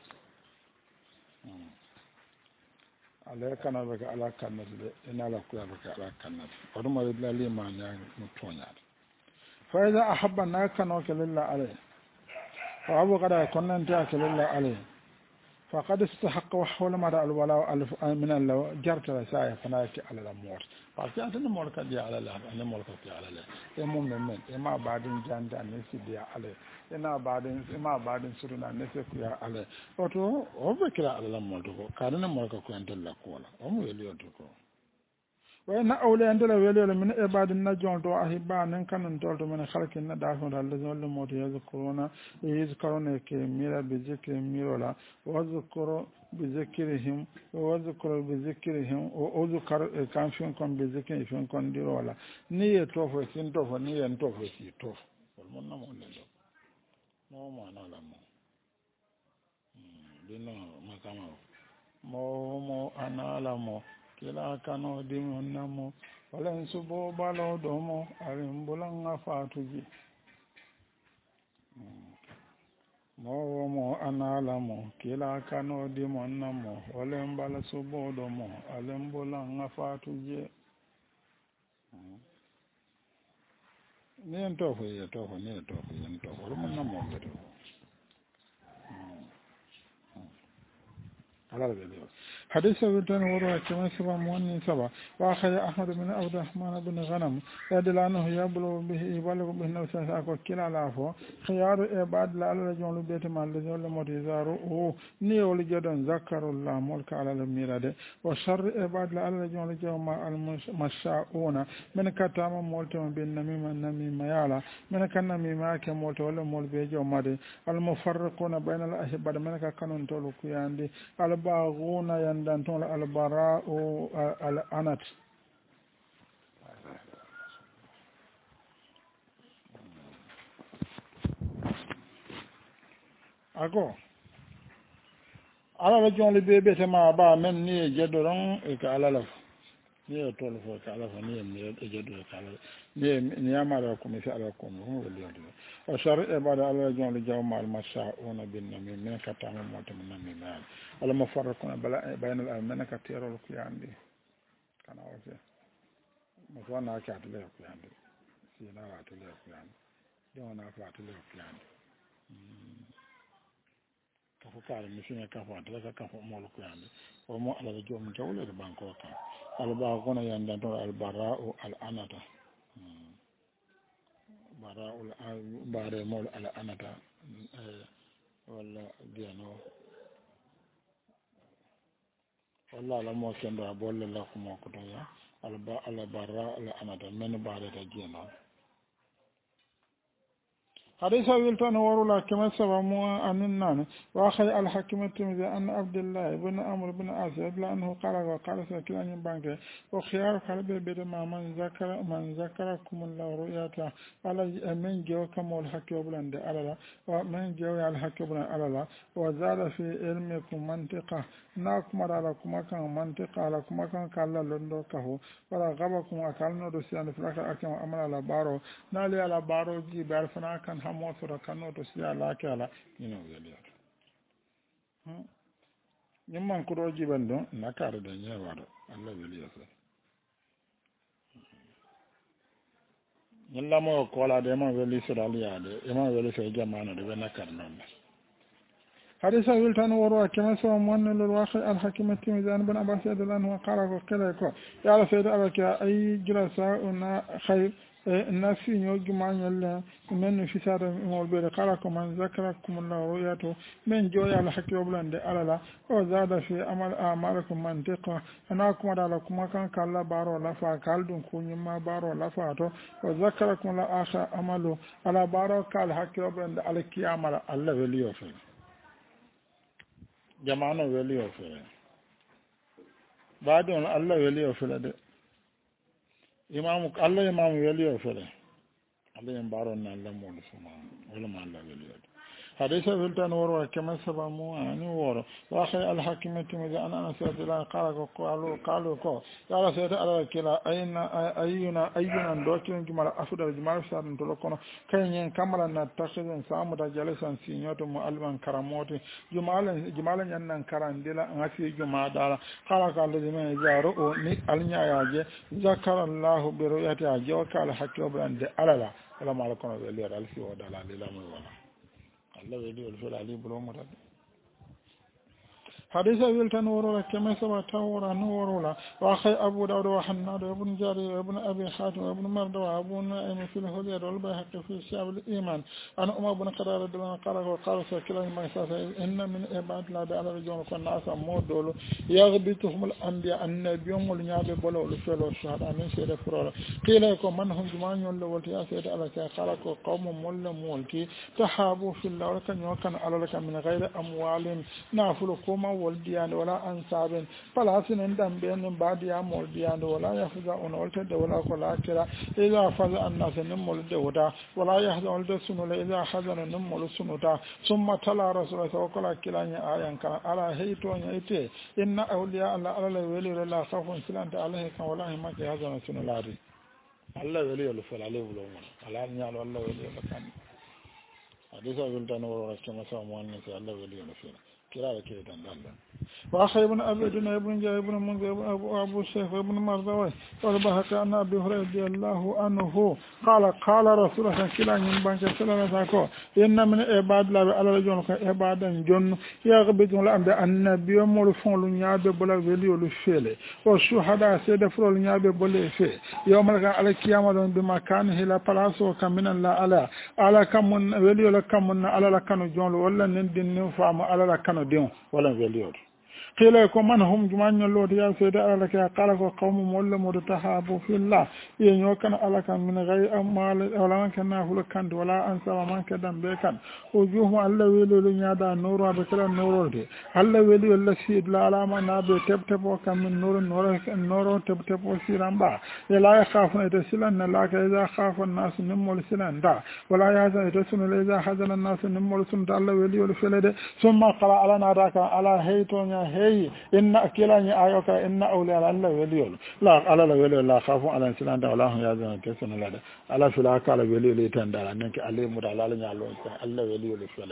ala kana be ala kana de ina la ku be ala kana odo mo lilla limane mo to nyaki fa iza ahabba na kana ke lilla alay fa abu gada kon nan ta ke lilla alay فقد استحق وحول ما الولاء من الله جرت رسايا فناك على الموت فكانت الملك دي على الله ان الملك دي على الله امم من اما بعدين جاند نسي دي على انا بعدين اما بعدين سرنا نسي يا على اوتو او بكرا على الموت كان الملك كو انت لا كولا ام يليوتو وإن أولي أن تلا ولي من عباد النجوم تو أحبا نكن نتولت من خلق النداف الذين الموت يذكرون يذكرون كميرا بذكر ميرولا وذكر بذكرهم وذكر بذكرهم وذكر كان فيكم بذكر فيكم ديرولا نية توف سين توف نية توف سي توف والمنا مولد ما ما نعلم دينا ما كانوا مو مو أنا علم kila kano dimun namo walen subo balo domo arin bulanga fatuji mo mo analamo kila kano dimun namo walen bala subo domo arin bulanga fatuji ni ento ho ye to ho ni to ho ni to ho mo namo beto حديث ابن وروى كما سبع مؤمن سبع واخذ احمد بن عبد الرحمن بن غنم يدل عنه يبلغ به يبلغ به نفسه اكو كلا لافو خيار عباد لا رجل بيت ما الذي لم يزاروا نيول جدن ذكر الله ملك على الميراد وشر عباد لا رجل جوما المشاؤون من كتام مولت بالنميم النميم يالا من كان نميم كمولت ولا مول بيجوما المفرقون بين الاحبه من كانوا تلقوا ياندي الباغون يندنتون البراء الأنت أكو على رجل بيبي ما با من ني جدرون على لف ني تول فو على فني مي جدرون على ني ني امارا كوم في على كوم هو اللي وشرع عباد على رجل جوما المشاؤون بالنميم من كتام موت من النميم المفرقون بين الأمانة كثير القياندي كان أوجه مطوانا كاتلي القياندي سينا راتلي القياندي دونا فاتلي القياندي كفو كاري مشيني كفو أتلك كفو مول القياندي ومو على الجوم جولة بانكوكا الباقون يندنون البراء الأنة براء الباري مول الأنة ولا ديانو والله لما كان بقول لكم ما كنت يا الب البراء أنا من بعد تجينا حديث ويلتون ورولا كما سبب مو أننان وأخذ الحكيم الترمذي أن عبد الله بن عمرو بن عاص لأنه قال وقال سكلاني بانك وخيار قلب بيد ما من ذكر من ذكركم الله رؤياته على من جو كما الحكيم بلند على ومن جو على الحكيم بلند على وزاد في علمكم منطقة ناكم على كما كان منطقة على كما كان قال لندوكه ولا غبكم أكلنا دسيان فلك أكم أمر على بارو نالي على بارو جي بارفنا كان hamosura kano to siya lakala ino weliyata ñimman kuɗoji ɓen ɗon nakare de ñewaɗo allah weliyata ñillamoyo koolade ema weli soɗo aliyade ema weli so jammanode ɓe nakkare noonne حديث ويلتان وروا كما سوى من الواقع الحكيم التميزان بن عباس رضي الله عنه قال وقال يا سيد أبك أي جلساء خير الناس يوجمع يلا من في سار المولبير قالكم من ذكركم الله رؤيته من جوي على حكي وبلند على لا وزاد في عمل أعمالكم منطقة أناكم على كما كان كلا بارو لفا كالدون كوني ما بارو لفاتو وذكركم الله آخر عمله على بارو كال حكي وبلند على كي عمل الله وليوفي جمعنا وليوفي بعدين الله وليوفي لده imam Allah imam weliyo fere Allah en baron na Allah mo suma wala ma Allah weliyo hadisa wiltan woro kama sabamu ani woro wa khay al hakimati ma an ana sayyidu qala ko qalu qalu ko yala sayyidu ala kila ayna ayuna ayuna dokin jumala afdal jumala sadan to lokono kayen kamala na takhidin samu da jalisan sinyoto mu alban karamoti jumala jumala nyannan karandila ngasi jumala dala qala ka alladhina jaru ni alnya yaje zakara Allah bi ru'yati ajwa al hakim brande alala wala ma lokono weli al fi wa dala lilamu wala الله ولي الفعل علي بلو مرد حديث ويلتن ورولا كما سبا تورا نورولا واخي ابو داود وحناد وابن جاري وابن ابي حاتم وابن مرد وابو نعيم في الهدى والبيهقي في شعب الايمان انا ام ابن قرار دون قال وقال سكلا ما يساس ان من عباد لا على رجال كنا اسا مودول يغبطهم الانبياء النبي يوم النيابه بلو الفعل والشهاده من سيد فرور قيل لكم من هم جماعه لو يا سيد على قال قوم مول مولتي تحابوا في الله وكان يوكن على لك من غير اموال نافلكم والديان ولا أنصاب فلا سنن دم بين بعد يا مولديان ولا يفزعون ولتد ولا ولا كلا إذا فزع الناس نمول دودا ولا يحزن الدسن إذا حزن نمول سنودا ثم تلا رسول الله وقال كلا آيان كان على هيتو يتي إن أولياء الله على ولي الله خوف سلانت عليه كان ولا ما يحزن سنولاري الله ولي الله فلا عليه ولا على نيال الله ولي الله كان حديث قلتنا ورا كما سمعنا الله ولي الله فلا كلا كده دندان واخي ابن ابي دنا ابن جاي ابن منذر ابو ابو شيخ ابن مرضوي والبهك ان ابي هريره رضي الله عنه قال قال رسول الله كلا من بانك صلى الله عليه وسلم ان من عباد الله على رجل عباد جن يغبط الانبياء النبي مرفون لنياب بلا ولي لفيله والشهداء سيد فرول نياب بلا في يوم على القيامه بمكانه لا بلاصو كمن الله على على كم ولي لكم على لكن جون ولا ندين فام على لكن دين ولا وليور قيل لكم من هم جمعنا اللوت يا سيدة على لك قال قوم مولى متحابوا في الله ينوكن على كان من غير أمال ولا من كان نافل كند ولا أنسى ومن كدم بكن وجوههم الله ويلو لنيادا نور بكلا نور دي الله ويلو الله سيد لا علامة نابي تب تب وكم من نور نور نور تب تب وسيران با لا يخافون يتسلن لك إذا خاف الناس نمول سلن دا ولا يحزن يتسن إذا حزن الناس نمول سن دا الله ويلو لفلد ثم قرأ على ناداك على هيتون يا هي إن أكلاني آيوكا إن أولياء الله وليول لا على لا ولي لا خافوا على سلام دا الله يا كسن لا على فلاك على ولي ليتن دا نك علي مدال على نيالون الله وليول فله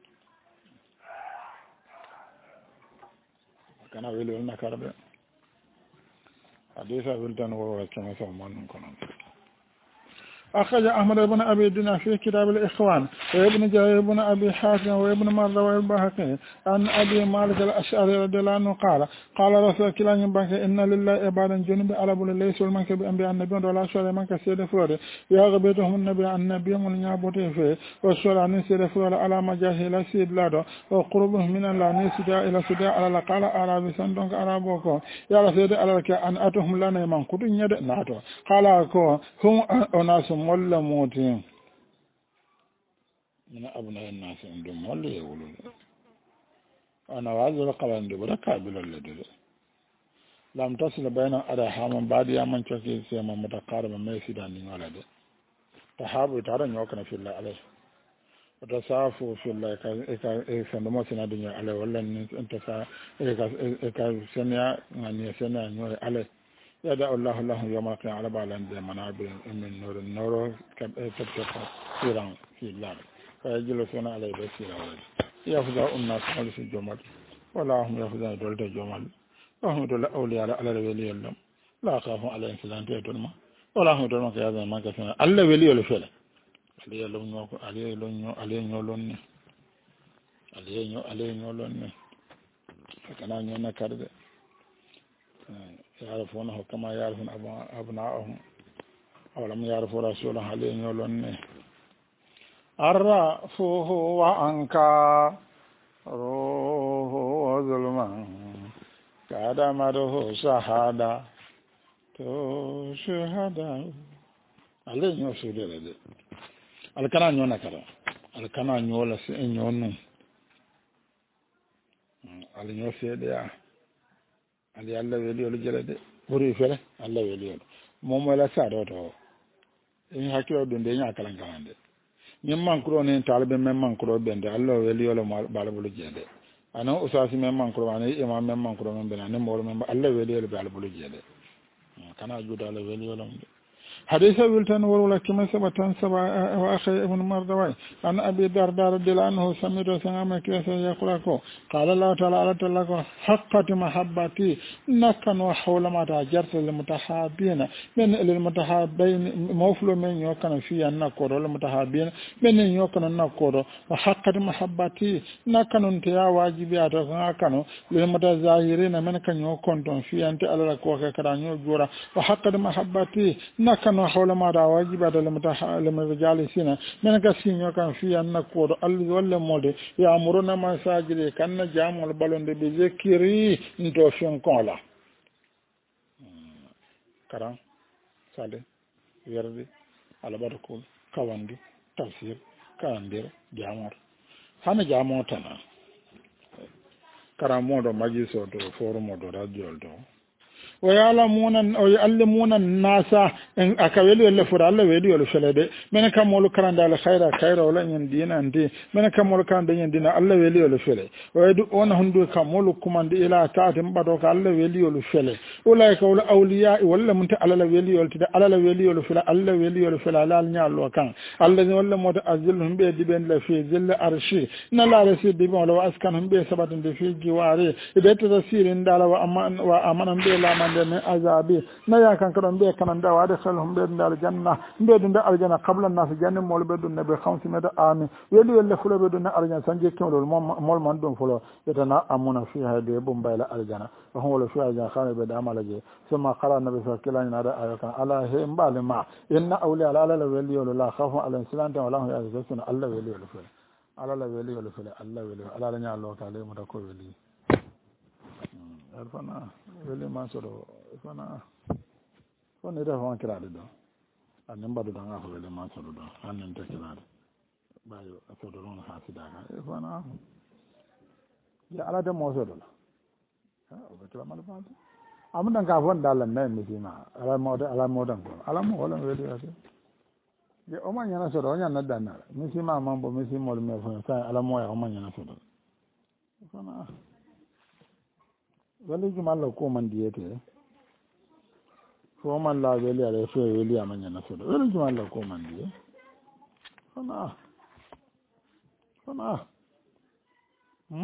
كان وليول نكربه حديث ولدان ورا كما سمعنا كنا أخرج أحمد بن أبي دنا في كتاب الإخوان وابن جرير بن أبي حاتم وابن مرة والبهقي عن أبي مالك الأشعري رضي الله عنه قال قال رسول الله ينبغي إن لله عبادا جنب على بول ليس المنك بأنبياء النبي ولا شر منك سيد فرد يغبطهم النبي النبي من يعبده فيه وشر عن سيد فرد على مجاهل سيد لادو وقربهم من الله نسجا إلى سجا على قال عربي سندونك عربوكو يا سيد على أن أتهم لنا من كتن يد ناتو قال هم أناس مولا موتين من أبناء الناس عندهم مولا يقولون أنا وعزل قلن دي ولا كابل الذي لم تصل بين أرحام بعد يامن شكي سيما متقاربا ما يسيدان ولد تحابوا تعالى يوكنا في الله عليه وتصافوا في الله إذا سندموا سنة دنيا عليه ولا انت إذا سنة يعني سنة عليه يدعو الله الله يوم القيامة على بالان دي منابر من نور النور تبتقى سيران في الله فيجلسون عليه بسيرا ولد يفضل الناس حلس الجمل ولا هم يفضل دولة الجمل وهم دولة أولياء على الولي اللهم لا خافوا على إنسان تيتولما ولا هم دولما كيازا ما كسنا على الولي اللي فعلا عليه لون عليه لون عليه لون aliyo aliyo lonne kana nyona karde يعرفونه كما يعرفون أبناءهم أولم يعرفوا رسوله عليه يولون عرفوه وأنكروه وظلما كادمره شهادة شهادة عليه يوسف ده alkana nyona kara alkana nyola se nyonu ali nyose de ali alla weli yolu jelede buri fere alla weli yolu momo la sa do to en hakilo do de nya kala ngalande nyem mankro ne talbe mem mankro bende alla weli yolu bala bulu jede ana usasi mem mankro ana imam mem mankro mem bena ne mol mem alla weli yolu bala bulu jede kana juda alla weli yolu حديث ولتن ورولا كما سبتان سبا وأخي ابن مردوي أن أبي درداء رضي الله عنه سمير سنعم كيسا يقولكو قال الله تعالى على تلك حقة محبتي نكن وحول ما تجرت للمتحابين من للمتحابين موفل من يوكن فيها النكور للمتحابين من يوكن النكور وحقة محبتي نكن انتيا واجبيات نكن للمتظاهرين من كان يوكن فيها انت على الكوكا كرانيو جورا وحقة محبتي نكن حول ما واجبات للمتجالسين من كسين يوكن فيها النكور اللي ولا مودي يأمرون مساجد كان جامع البالون دي بذكري ntofin kola karam sale yarde albarkul kawandi tafsir kandir jamor hana jamotana karamodo majiso do forumo do radio do ويعلمون أو يعلمون الناس إن أكويلو اللي فر الله ويدي ولا فلده من كمول كران دال خير خير ولا يندين عندي من كمول كران دين يندين الله ويدي ولا فله ويدو أنا هندو كمول كمان دي إلى تاتم بدوك الله ويدي ولا فله ولا يكول أولياء ولا منت الله ويدي ولا تدا الله ويدي ولا فله الله ويدي ولا فله لا نيال وكان الله ولا مود أزلهم بيد بين لا في ذل أرشي نلا رسي دي ولا أسكنهم بيسبات في جواري إذا تسير إن دال وأمان وأمان بيلا من azabi na ya kan kan be kan da wa da salhum be dal janna be dun da aljanna qabla nas janna mol be dun be khamsi meda ami weli wala fulo be dun aljanna sanje kin lol mol man dun fulo yatana amuna fi hade bum bayla aljanna wa huwa fi aljanna khana be da amalaje summa qala nabi sallallahu alaihi wasallam da ayatan ala he mbale ma inna awliya ala la weli wala la khafu ala silanta wala ya zakuna alla weli wala fala ala la weli wala fala alla weli ala la nya Allah ta'ala mu ta ko weli alfana weli man soro fana fone da hon kirade do anen badu da ngafo weli man soro do anen te kirade bayo soro don ha sidaka fana ya ala da mo soro la ha o betla mal fa amudan ka fon dalan nay mi dina ala mo da ala mo dan ko ala mo wala weli ate ye o man yana soro nya na dana mi sima mambo mi simo le me fon sa ala mo ya o man yana soro fana wali jumalla ko man diyete fo man la weli ala fe weli amanya na so wali jumalla ko man diye fana fana hmm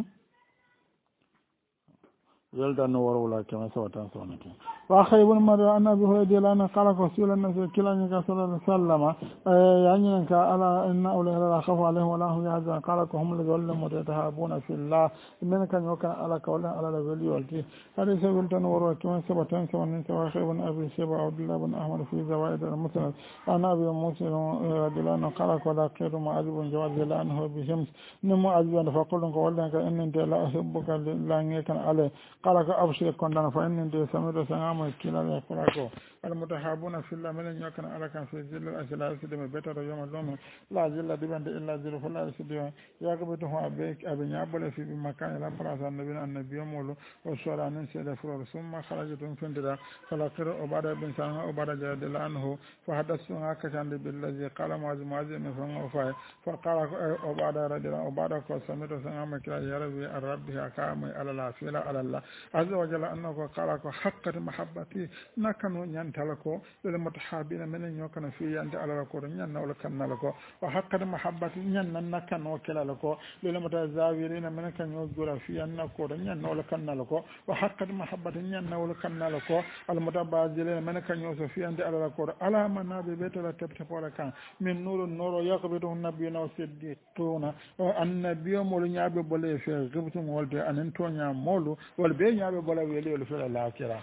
yelda no woro la kama so tan so nake wa khaybun mara annabi hoyde lana qala ko sulan nas kilani ka sallallahu alaihi wasallam yani ka ala inna awla la khafu alaihi wa lahu yahza qala ko hum la mutatahabuna fillah min kan yoka ala ka wala ala wali walti hadi sabun tan woro kama so tan so nake wa khaybun abi shaba abdullah ibn ahmad fi zawaid al-musnad ana abi muslim radhiyallahu qala ko la khairu ma ajibun jawaz lanhu bi shams nimu ajibun fa qulun ko wala ka inna la uhibbuka la ngekan ala قال كأبشر كندنا فإن أنت سمير سنعم كلا يقرأكو المتحابون في الله من يكن على كان في ذل الأشلاء سدم بتر يوم اليوم لا ذل دبند إلا ذل فلا سدم يقبته أبيك أبي يعبل في مكان لا براس النبي النبي مولو وسورة نسيد فرور ثم خرجتم فندرا فلقر أبدا بن سلمة أبدا جاد عنه فحدثنا كشان بالذي قال معاذ معاذ من فنوفاي فقال أبدا رجل أبدا كسمير سنعم كلا يربي الرب كامي على لا فيلا على الله عز وجل أنه قال حقة محبة mahabbati nakano ñantala ko lele mutahabina menen ñokana fi yande alala ko ñanna wala kannala ko wa haqqat mahabbati ñanna nakano kelala ko lele mutazawirina menen kanyo jura fi yanna ko ñanna wala kannala ko wa haqqat mahabbati ñanna wala kannala ko al mutabazilina menen kanyo so fi yande alala ko ala manabe betala tebta pora kan min nuru nuru yaqbidu nabiyuna wa siddiquna annabiyo mo ñaabe bole fe gibtum wolde anen to ñaam molu wol be ñaabe bole weli wol fe la kira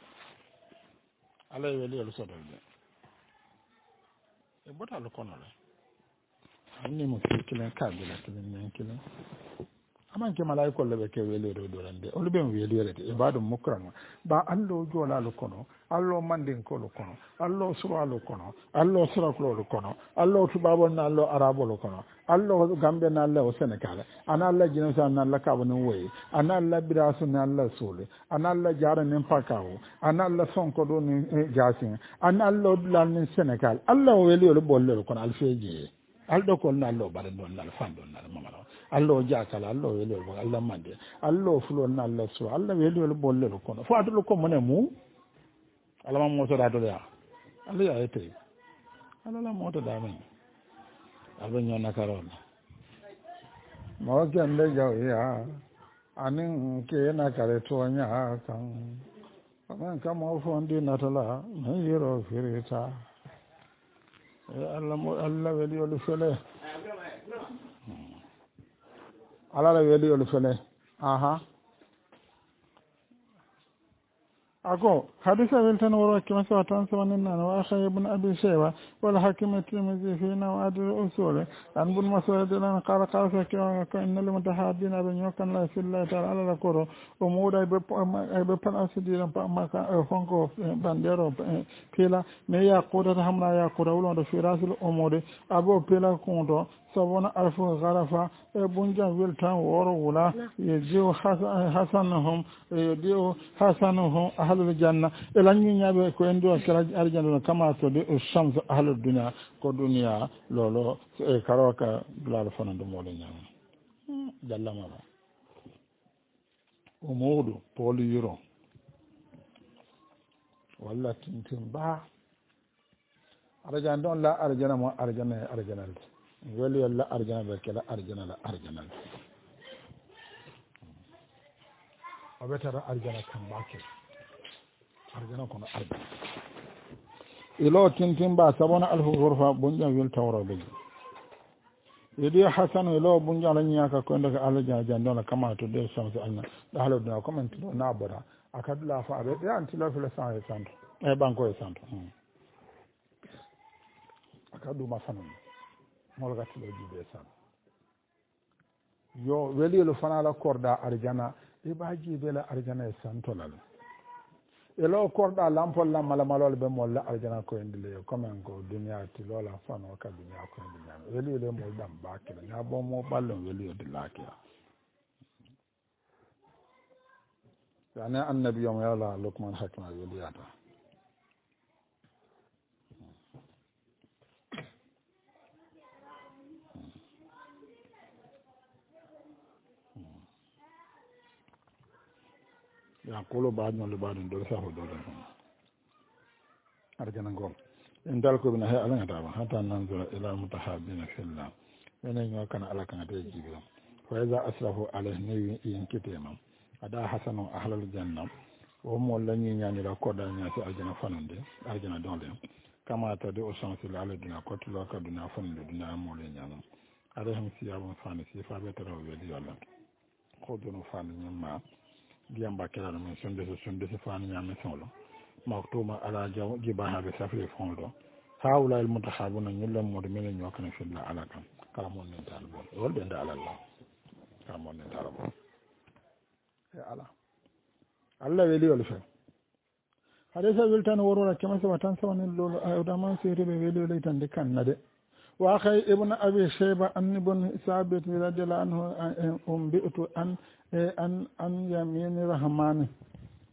ala weli wol sodol be e bota lo kono la anni mo kilen kaabe la kilen men kilen aman ke malaiko lebe ke weli do do rande ol be weli rete e baadu mukrama ba allo jola lo kono allo mandin ko lo kono allo sura lo kono allo sura ko lo kono allo tubabo na allo arabo lo kono allo gambe na allo senegal ana alla jino sa na alla kabo no woy ana alla birasu na alla sole ana alla jara nen pakawo ana alla sonko do ni jasin ana allo lan ni senegal allo weli lo bolle lo kono alfeji aldo ko na allo bare don na fando na mamalo allo jakala allo weli lo alla mande allo fulo na allo so alla weli lo bolle lo kono fo adlo ko mone mu alama moto da dole ya alla ya ete alla la moto da men alba nyona karol mo gende jaw ya anin ke na kare to nya kan aman ka mo fondi natala me yero firita alla mo alla weli lo fele alla la weli lo fele aha ako hadisa weltan woro kima sawa tan sawanin nan wa akhay ibn abi shayba wal hakim at-tirmidhi fi nawad al-usul an bun mas'ud an qala qala ka inna lil mutahabbina bi yukan la fillahi ta'ala ala koro o moda be be pan asidira pa maka fonko bandero pila me ya qura hamna ya qura wala do fi rasul umuri abo pila konto sabona alfu gharafa e bunjan weltan woro wala ye jiw hasanahum ye jiw hasanahum ahlul janna elan ñaɓe ko en do kala arjanna kama to de shams ahlud dunya ko dunya lolo e karoka dulal fanando mole ñama jallama ba o modu poli yuro walla tintin ba arjan don la arjana mo arjana arjana weli la arjana be kala arjana la arjana o betara arjana kan bakel arjana kono arjana ilo tintin ba sabona alfu ghurfa bunja wil tawro be yedi hasan ilo bunja la nyaka ko ndaka alja jandona kama to de shamsu anna dalo do comment do na boda akadla fa be ya antilo fele sa e santo e banko e santo akadu masanan molga tilo jibe san yo weli lo fana la korda arjana e baji be la arjana e santo la e lo korda lampol la mala malol be mol la arjana ko indile comme ko dunya ti lola fano ka dunya ko indile weli le mo dam bakira na bo mo ballon weli de lakia yani annabi yom yalla lukman hakma weli ata ya kolo ba ñol ba dum do sa ho do do arjana ngom en dal ko bina hay ala ngata ba hatta nan zo ila mutahabbina fillah menen ñoo kana ala kan te jibi fa iza asrafu alayhi yin kitema ada hasanu ahlul janna o mo la ñi ñani la ko da ñati arjana fanande arjana donde kama ta de o chansi la ala dina ko to la ka dina fanande dina mo le ñanam alayhim siyabun fani si fa be taraw we di yalla ko do no fani ñama diyamba kelano men sonde so sonde so fani ñame solo maktuma ala jaw jibaha be safri fondo hawla al mutahabuna ñulam mod men ñokana filla ala kam kala mon ne dal bon wolde nda ala allah kala mon ne dal bon e ala alla weli wal fa hadisa wiltan worora kema sa tan sa wonen lolo ayda man sere be weli weli tan de kan nade wa akhay ibn abi shayba an ibn sabit radiyallahu anhu um bi'tu an an an yamin rahman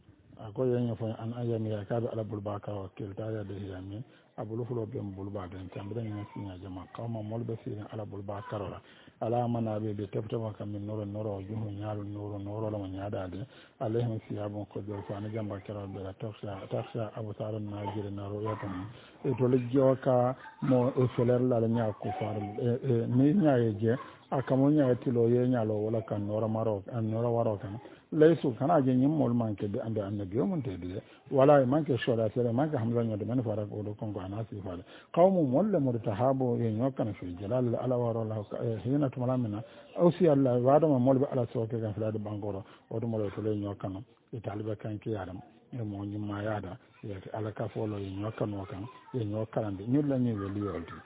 ako yen fo an ayami ya ka ala bulba ka wakil ta ya de yami abulu fulo be bulba den tambe ni sinya jama qawma molbe sina ala bulba karola ala mana be be tefta kam min noro noro juhu nyaalu noro noro la nyaada de alayhim siyabun ko do fa na jamba karola be taksha taksha abu saran najire naro yatam e to le joka mo e feler la la nya ko far e ni nyaaye je akamo nya tilo ye nyalo wala kan noro maro an noro waro kan laysu kana je nyim mol manke de ande annabi o monte de wala manke shoda sere manke hamza nyodo men fara ko do kongo anasi fala qawmu molle mo tahabo ye nyokana fi jalal ala waro la hina tumalamina aussi alla wado mo molbe ala soke ga fala de bangoro o do mo to le nyokana e talibe kan ki yaram e mo nyima yada ye ala ka folo ye nyokano kan ye nyokana de nyulla ni weli yolti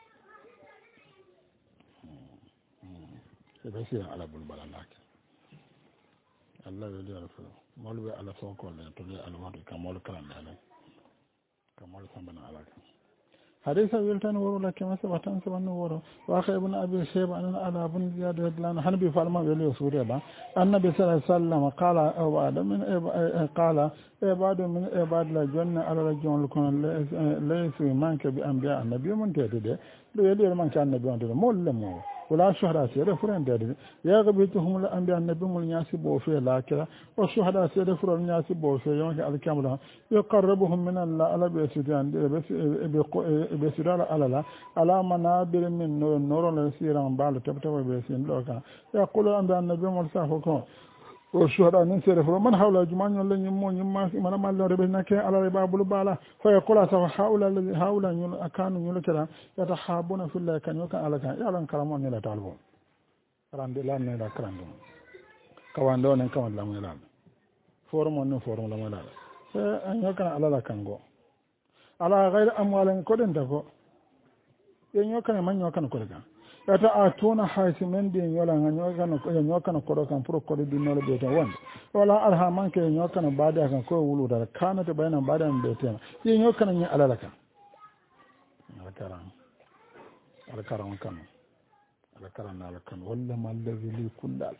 e be si ala bul balalake Allah weli alfa molbe ala soko le to le alwado kamol kalanda kamol sambana alaka حديث ويلتن ورو لك ما سبتان سبن ورو واخي ابن ابي شيبه ان على ابن زياد لان حنبي فالما ولي سوريا با النبي صلى الله عليه وسلم قال او ادم من قال عباد من عباد لا جن على رجل لكن ليس منك بانبياء النبي من تدده لو يدير من كان النبي انت مولم ولا شهداء سير فرن دد يا غبيتهم الانبياء النبي مول نياسي بو في لاكرا والشهداء سير فرن نياسي بو في يوم القيامه يقربهم من الله على بيسدان بس بيسدال على لا على منابر من نور السيران بال تبتو بيسين لوكا يقول ان النبي مول سافكو والشهداء من سير فرن من حول جمعنا لن يمو يما من ما ربنا كي على باب بالا فيقول هؤلاء الذين هؤلاء كانوا يلكرا يتحابون في الله كان يكن على كان يعلم كلامون لا تعلمون راند لا نلا كراندو كواندو نن كوان لا ميلان فورم نن فورم لا ميلان ان يكن على لا كانغو على غير اموال كودن دغو yen yokan man yokan ko daga yata atuna haysi men de yola nyokan ko yokan ko do kan pro ko di nolo be ta won wala alha man ke yokan baada kan ko wulu da kana ta bayna baada be ta yen yokan ni alalaka alakaran alakaran kan alakaran alakan walla mal ladhi li kundal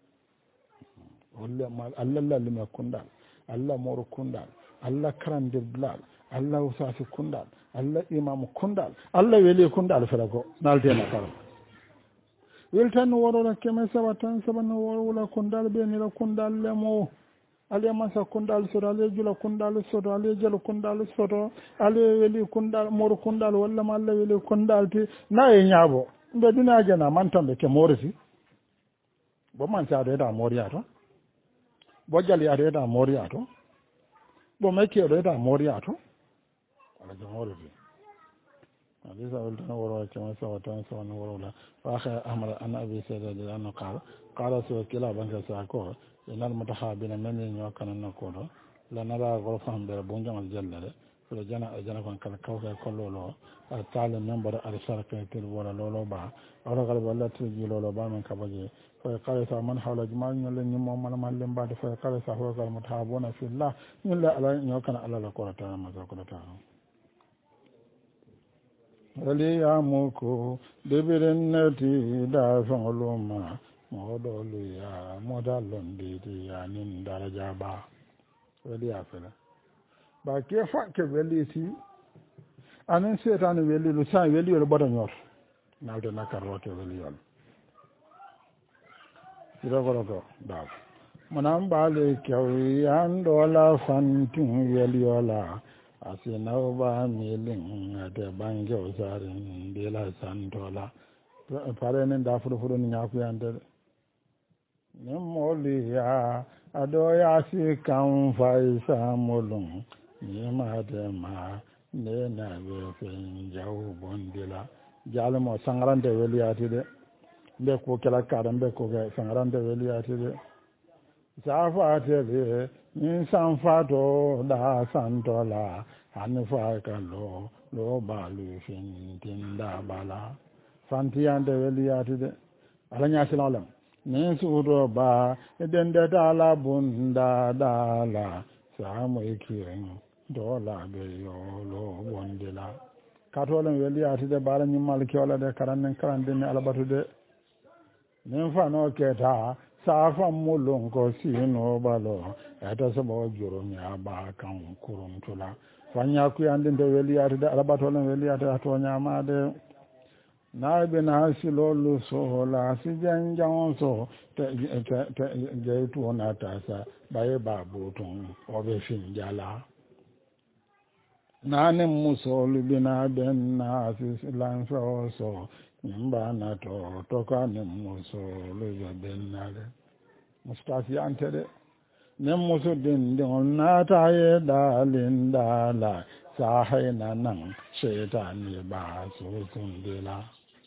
walla mal alla lima kundal alla mor kundal alla karan de blal alla usasi kundal alla imam kundal alla weli kundal ferago nalte na karo wiltan woro la keme sabatan saban woro la kundal be ni la kundal lemo ale masa kundal so ale jula kundal so ale jelo kundal so ale weli kundal mor kundal walla ma alla weli kundal ti na e nyaabo be dina jana man tambe ke morisi bo man sa de da moriato bo jali ade da moriato bo meke ade da moriato ala jamorisi حديث أولتنا وراء كما سوى سوى وراء فأخي أحمد أن أبي سيد أنه قال قال سوى كلا بنك ساكو إن المتحابين من يوكنا نقول لنرى غرفهم بربونجا الجلة فلجنا أجنا كان كالكوكا كلولو التعلم نمبر أرسال كيتل ولا لولو با أولا قال ولا تجي لولو با من كبجي فقال سوى من حول جمال يلن يمو من مالين بعد فقال سوى المتحابون في الله يلا على يوكنا على لكورة تعالى مزاكورة تعالى waliyamuko debirenati da fangoloma modolu ya modalon de ya nin daraja ba waliya fela ba ke fa ke weliti anan setan weli lu sa weli yo bodo nyor nalde nakaro ke weli yo ira gorogo da manam bale kyawi andola fantin weli yo la asinaw ba milin ate banjo sarin bila santola pare ne da furu furu ni nyaku yande ne moli ya ado ya si kan faisa molun ni ma de ma ne na be fen jaw bondila jalmo sangarande weliyati de be ko kala karam be ko ga sangarande weliyati de safate de min sanfato da santola hanfa kalo lo balu fin tinda bala fantiyande weliyati de ala nyasilalam min sudo ba dende dala bunda dala samu ikiren dola be yo lo wondila katolen weliyati de bala nyimmal kiola de karanen karande ni alabatu de min fa no keta safa mulun ko sino balo eta sabo juro mi aba kan kurun tula fanya ku yande de weliyata da alabato len weliyata to nyamade naaɓe naasi lollu sohola si jan jan so jeytu wonata sa ɓaye babu tun oɓe fin jala nanen musolu bina ɓen naasi lanfeo so ñimbana to tokanen musolu yo ɓennale mustasi ante de nen musu dindiŋol naata ye ɗaalin ɗaala sa hayna nan cheitani ɓa susundila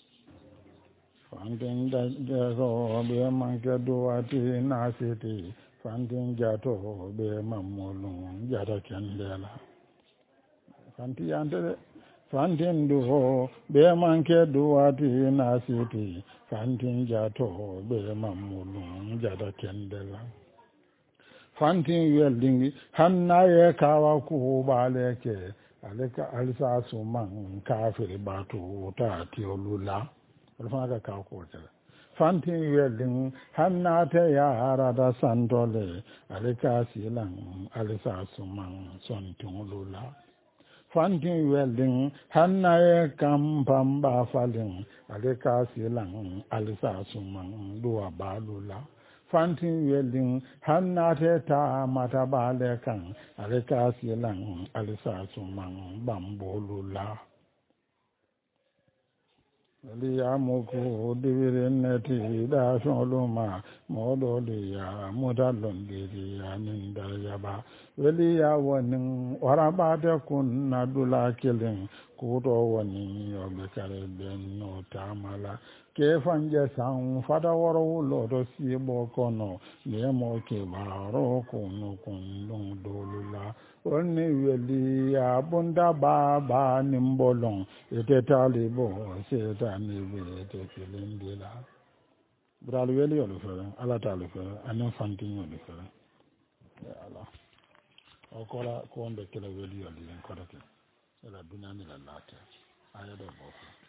fantin jato be manke duwati nasiti fantin jato be mamulun jata kendela fanti yante de fantin duho be manke duwati nasiti fantin jato be mamulun jata kendela fantin weldingi hannaye kawa kubaleke alika alisa suman kafiri batu ta tiolula fana ka ko tala fantin welin hannata ya arada santole alika silan alisa suman sontin lula fantin welin hannaye kampam ba falin alika silan alisa suman duwa balula fantin welin hannata ta mata bale kan alika silan alisa suman bambolula liyamuku diwirineti da soluma modoliya mudalondiriya nin daryaba weliya wonin warabade kunna dula kilin kuto woni yobe kare ben no tamala ke fanje san fada woro wulodo sibo kono nemo ke baro kunu kundung dolula woni weliya bunda baba nimbolong ete talibo setani wete kilindila bral weli yolu fere ala talu fere anen fantin yolu fere ya ala o kola ko onde kila weli yolu len kodake ela dunani la lata ayado boko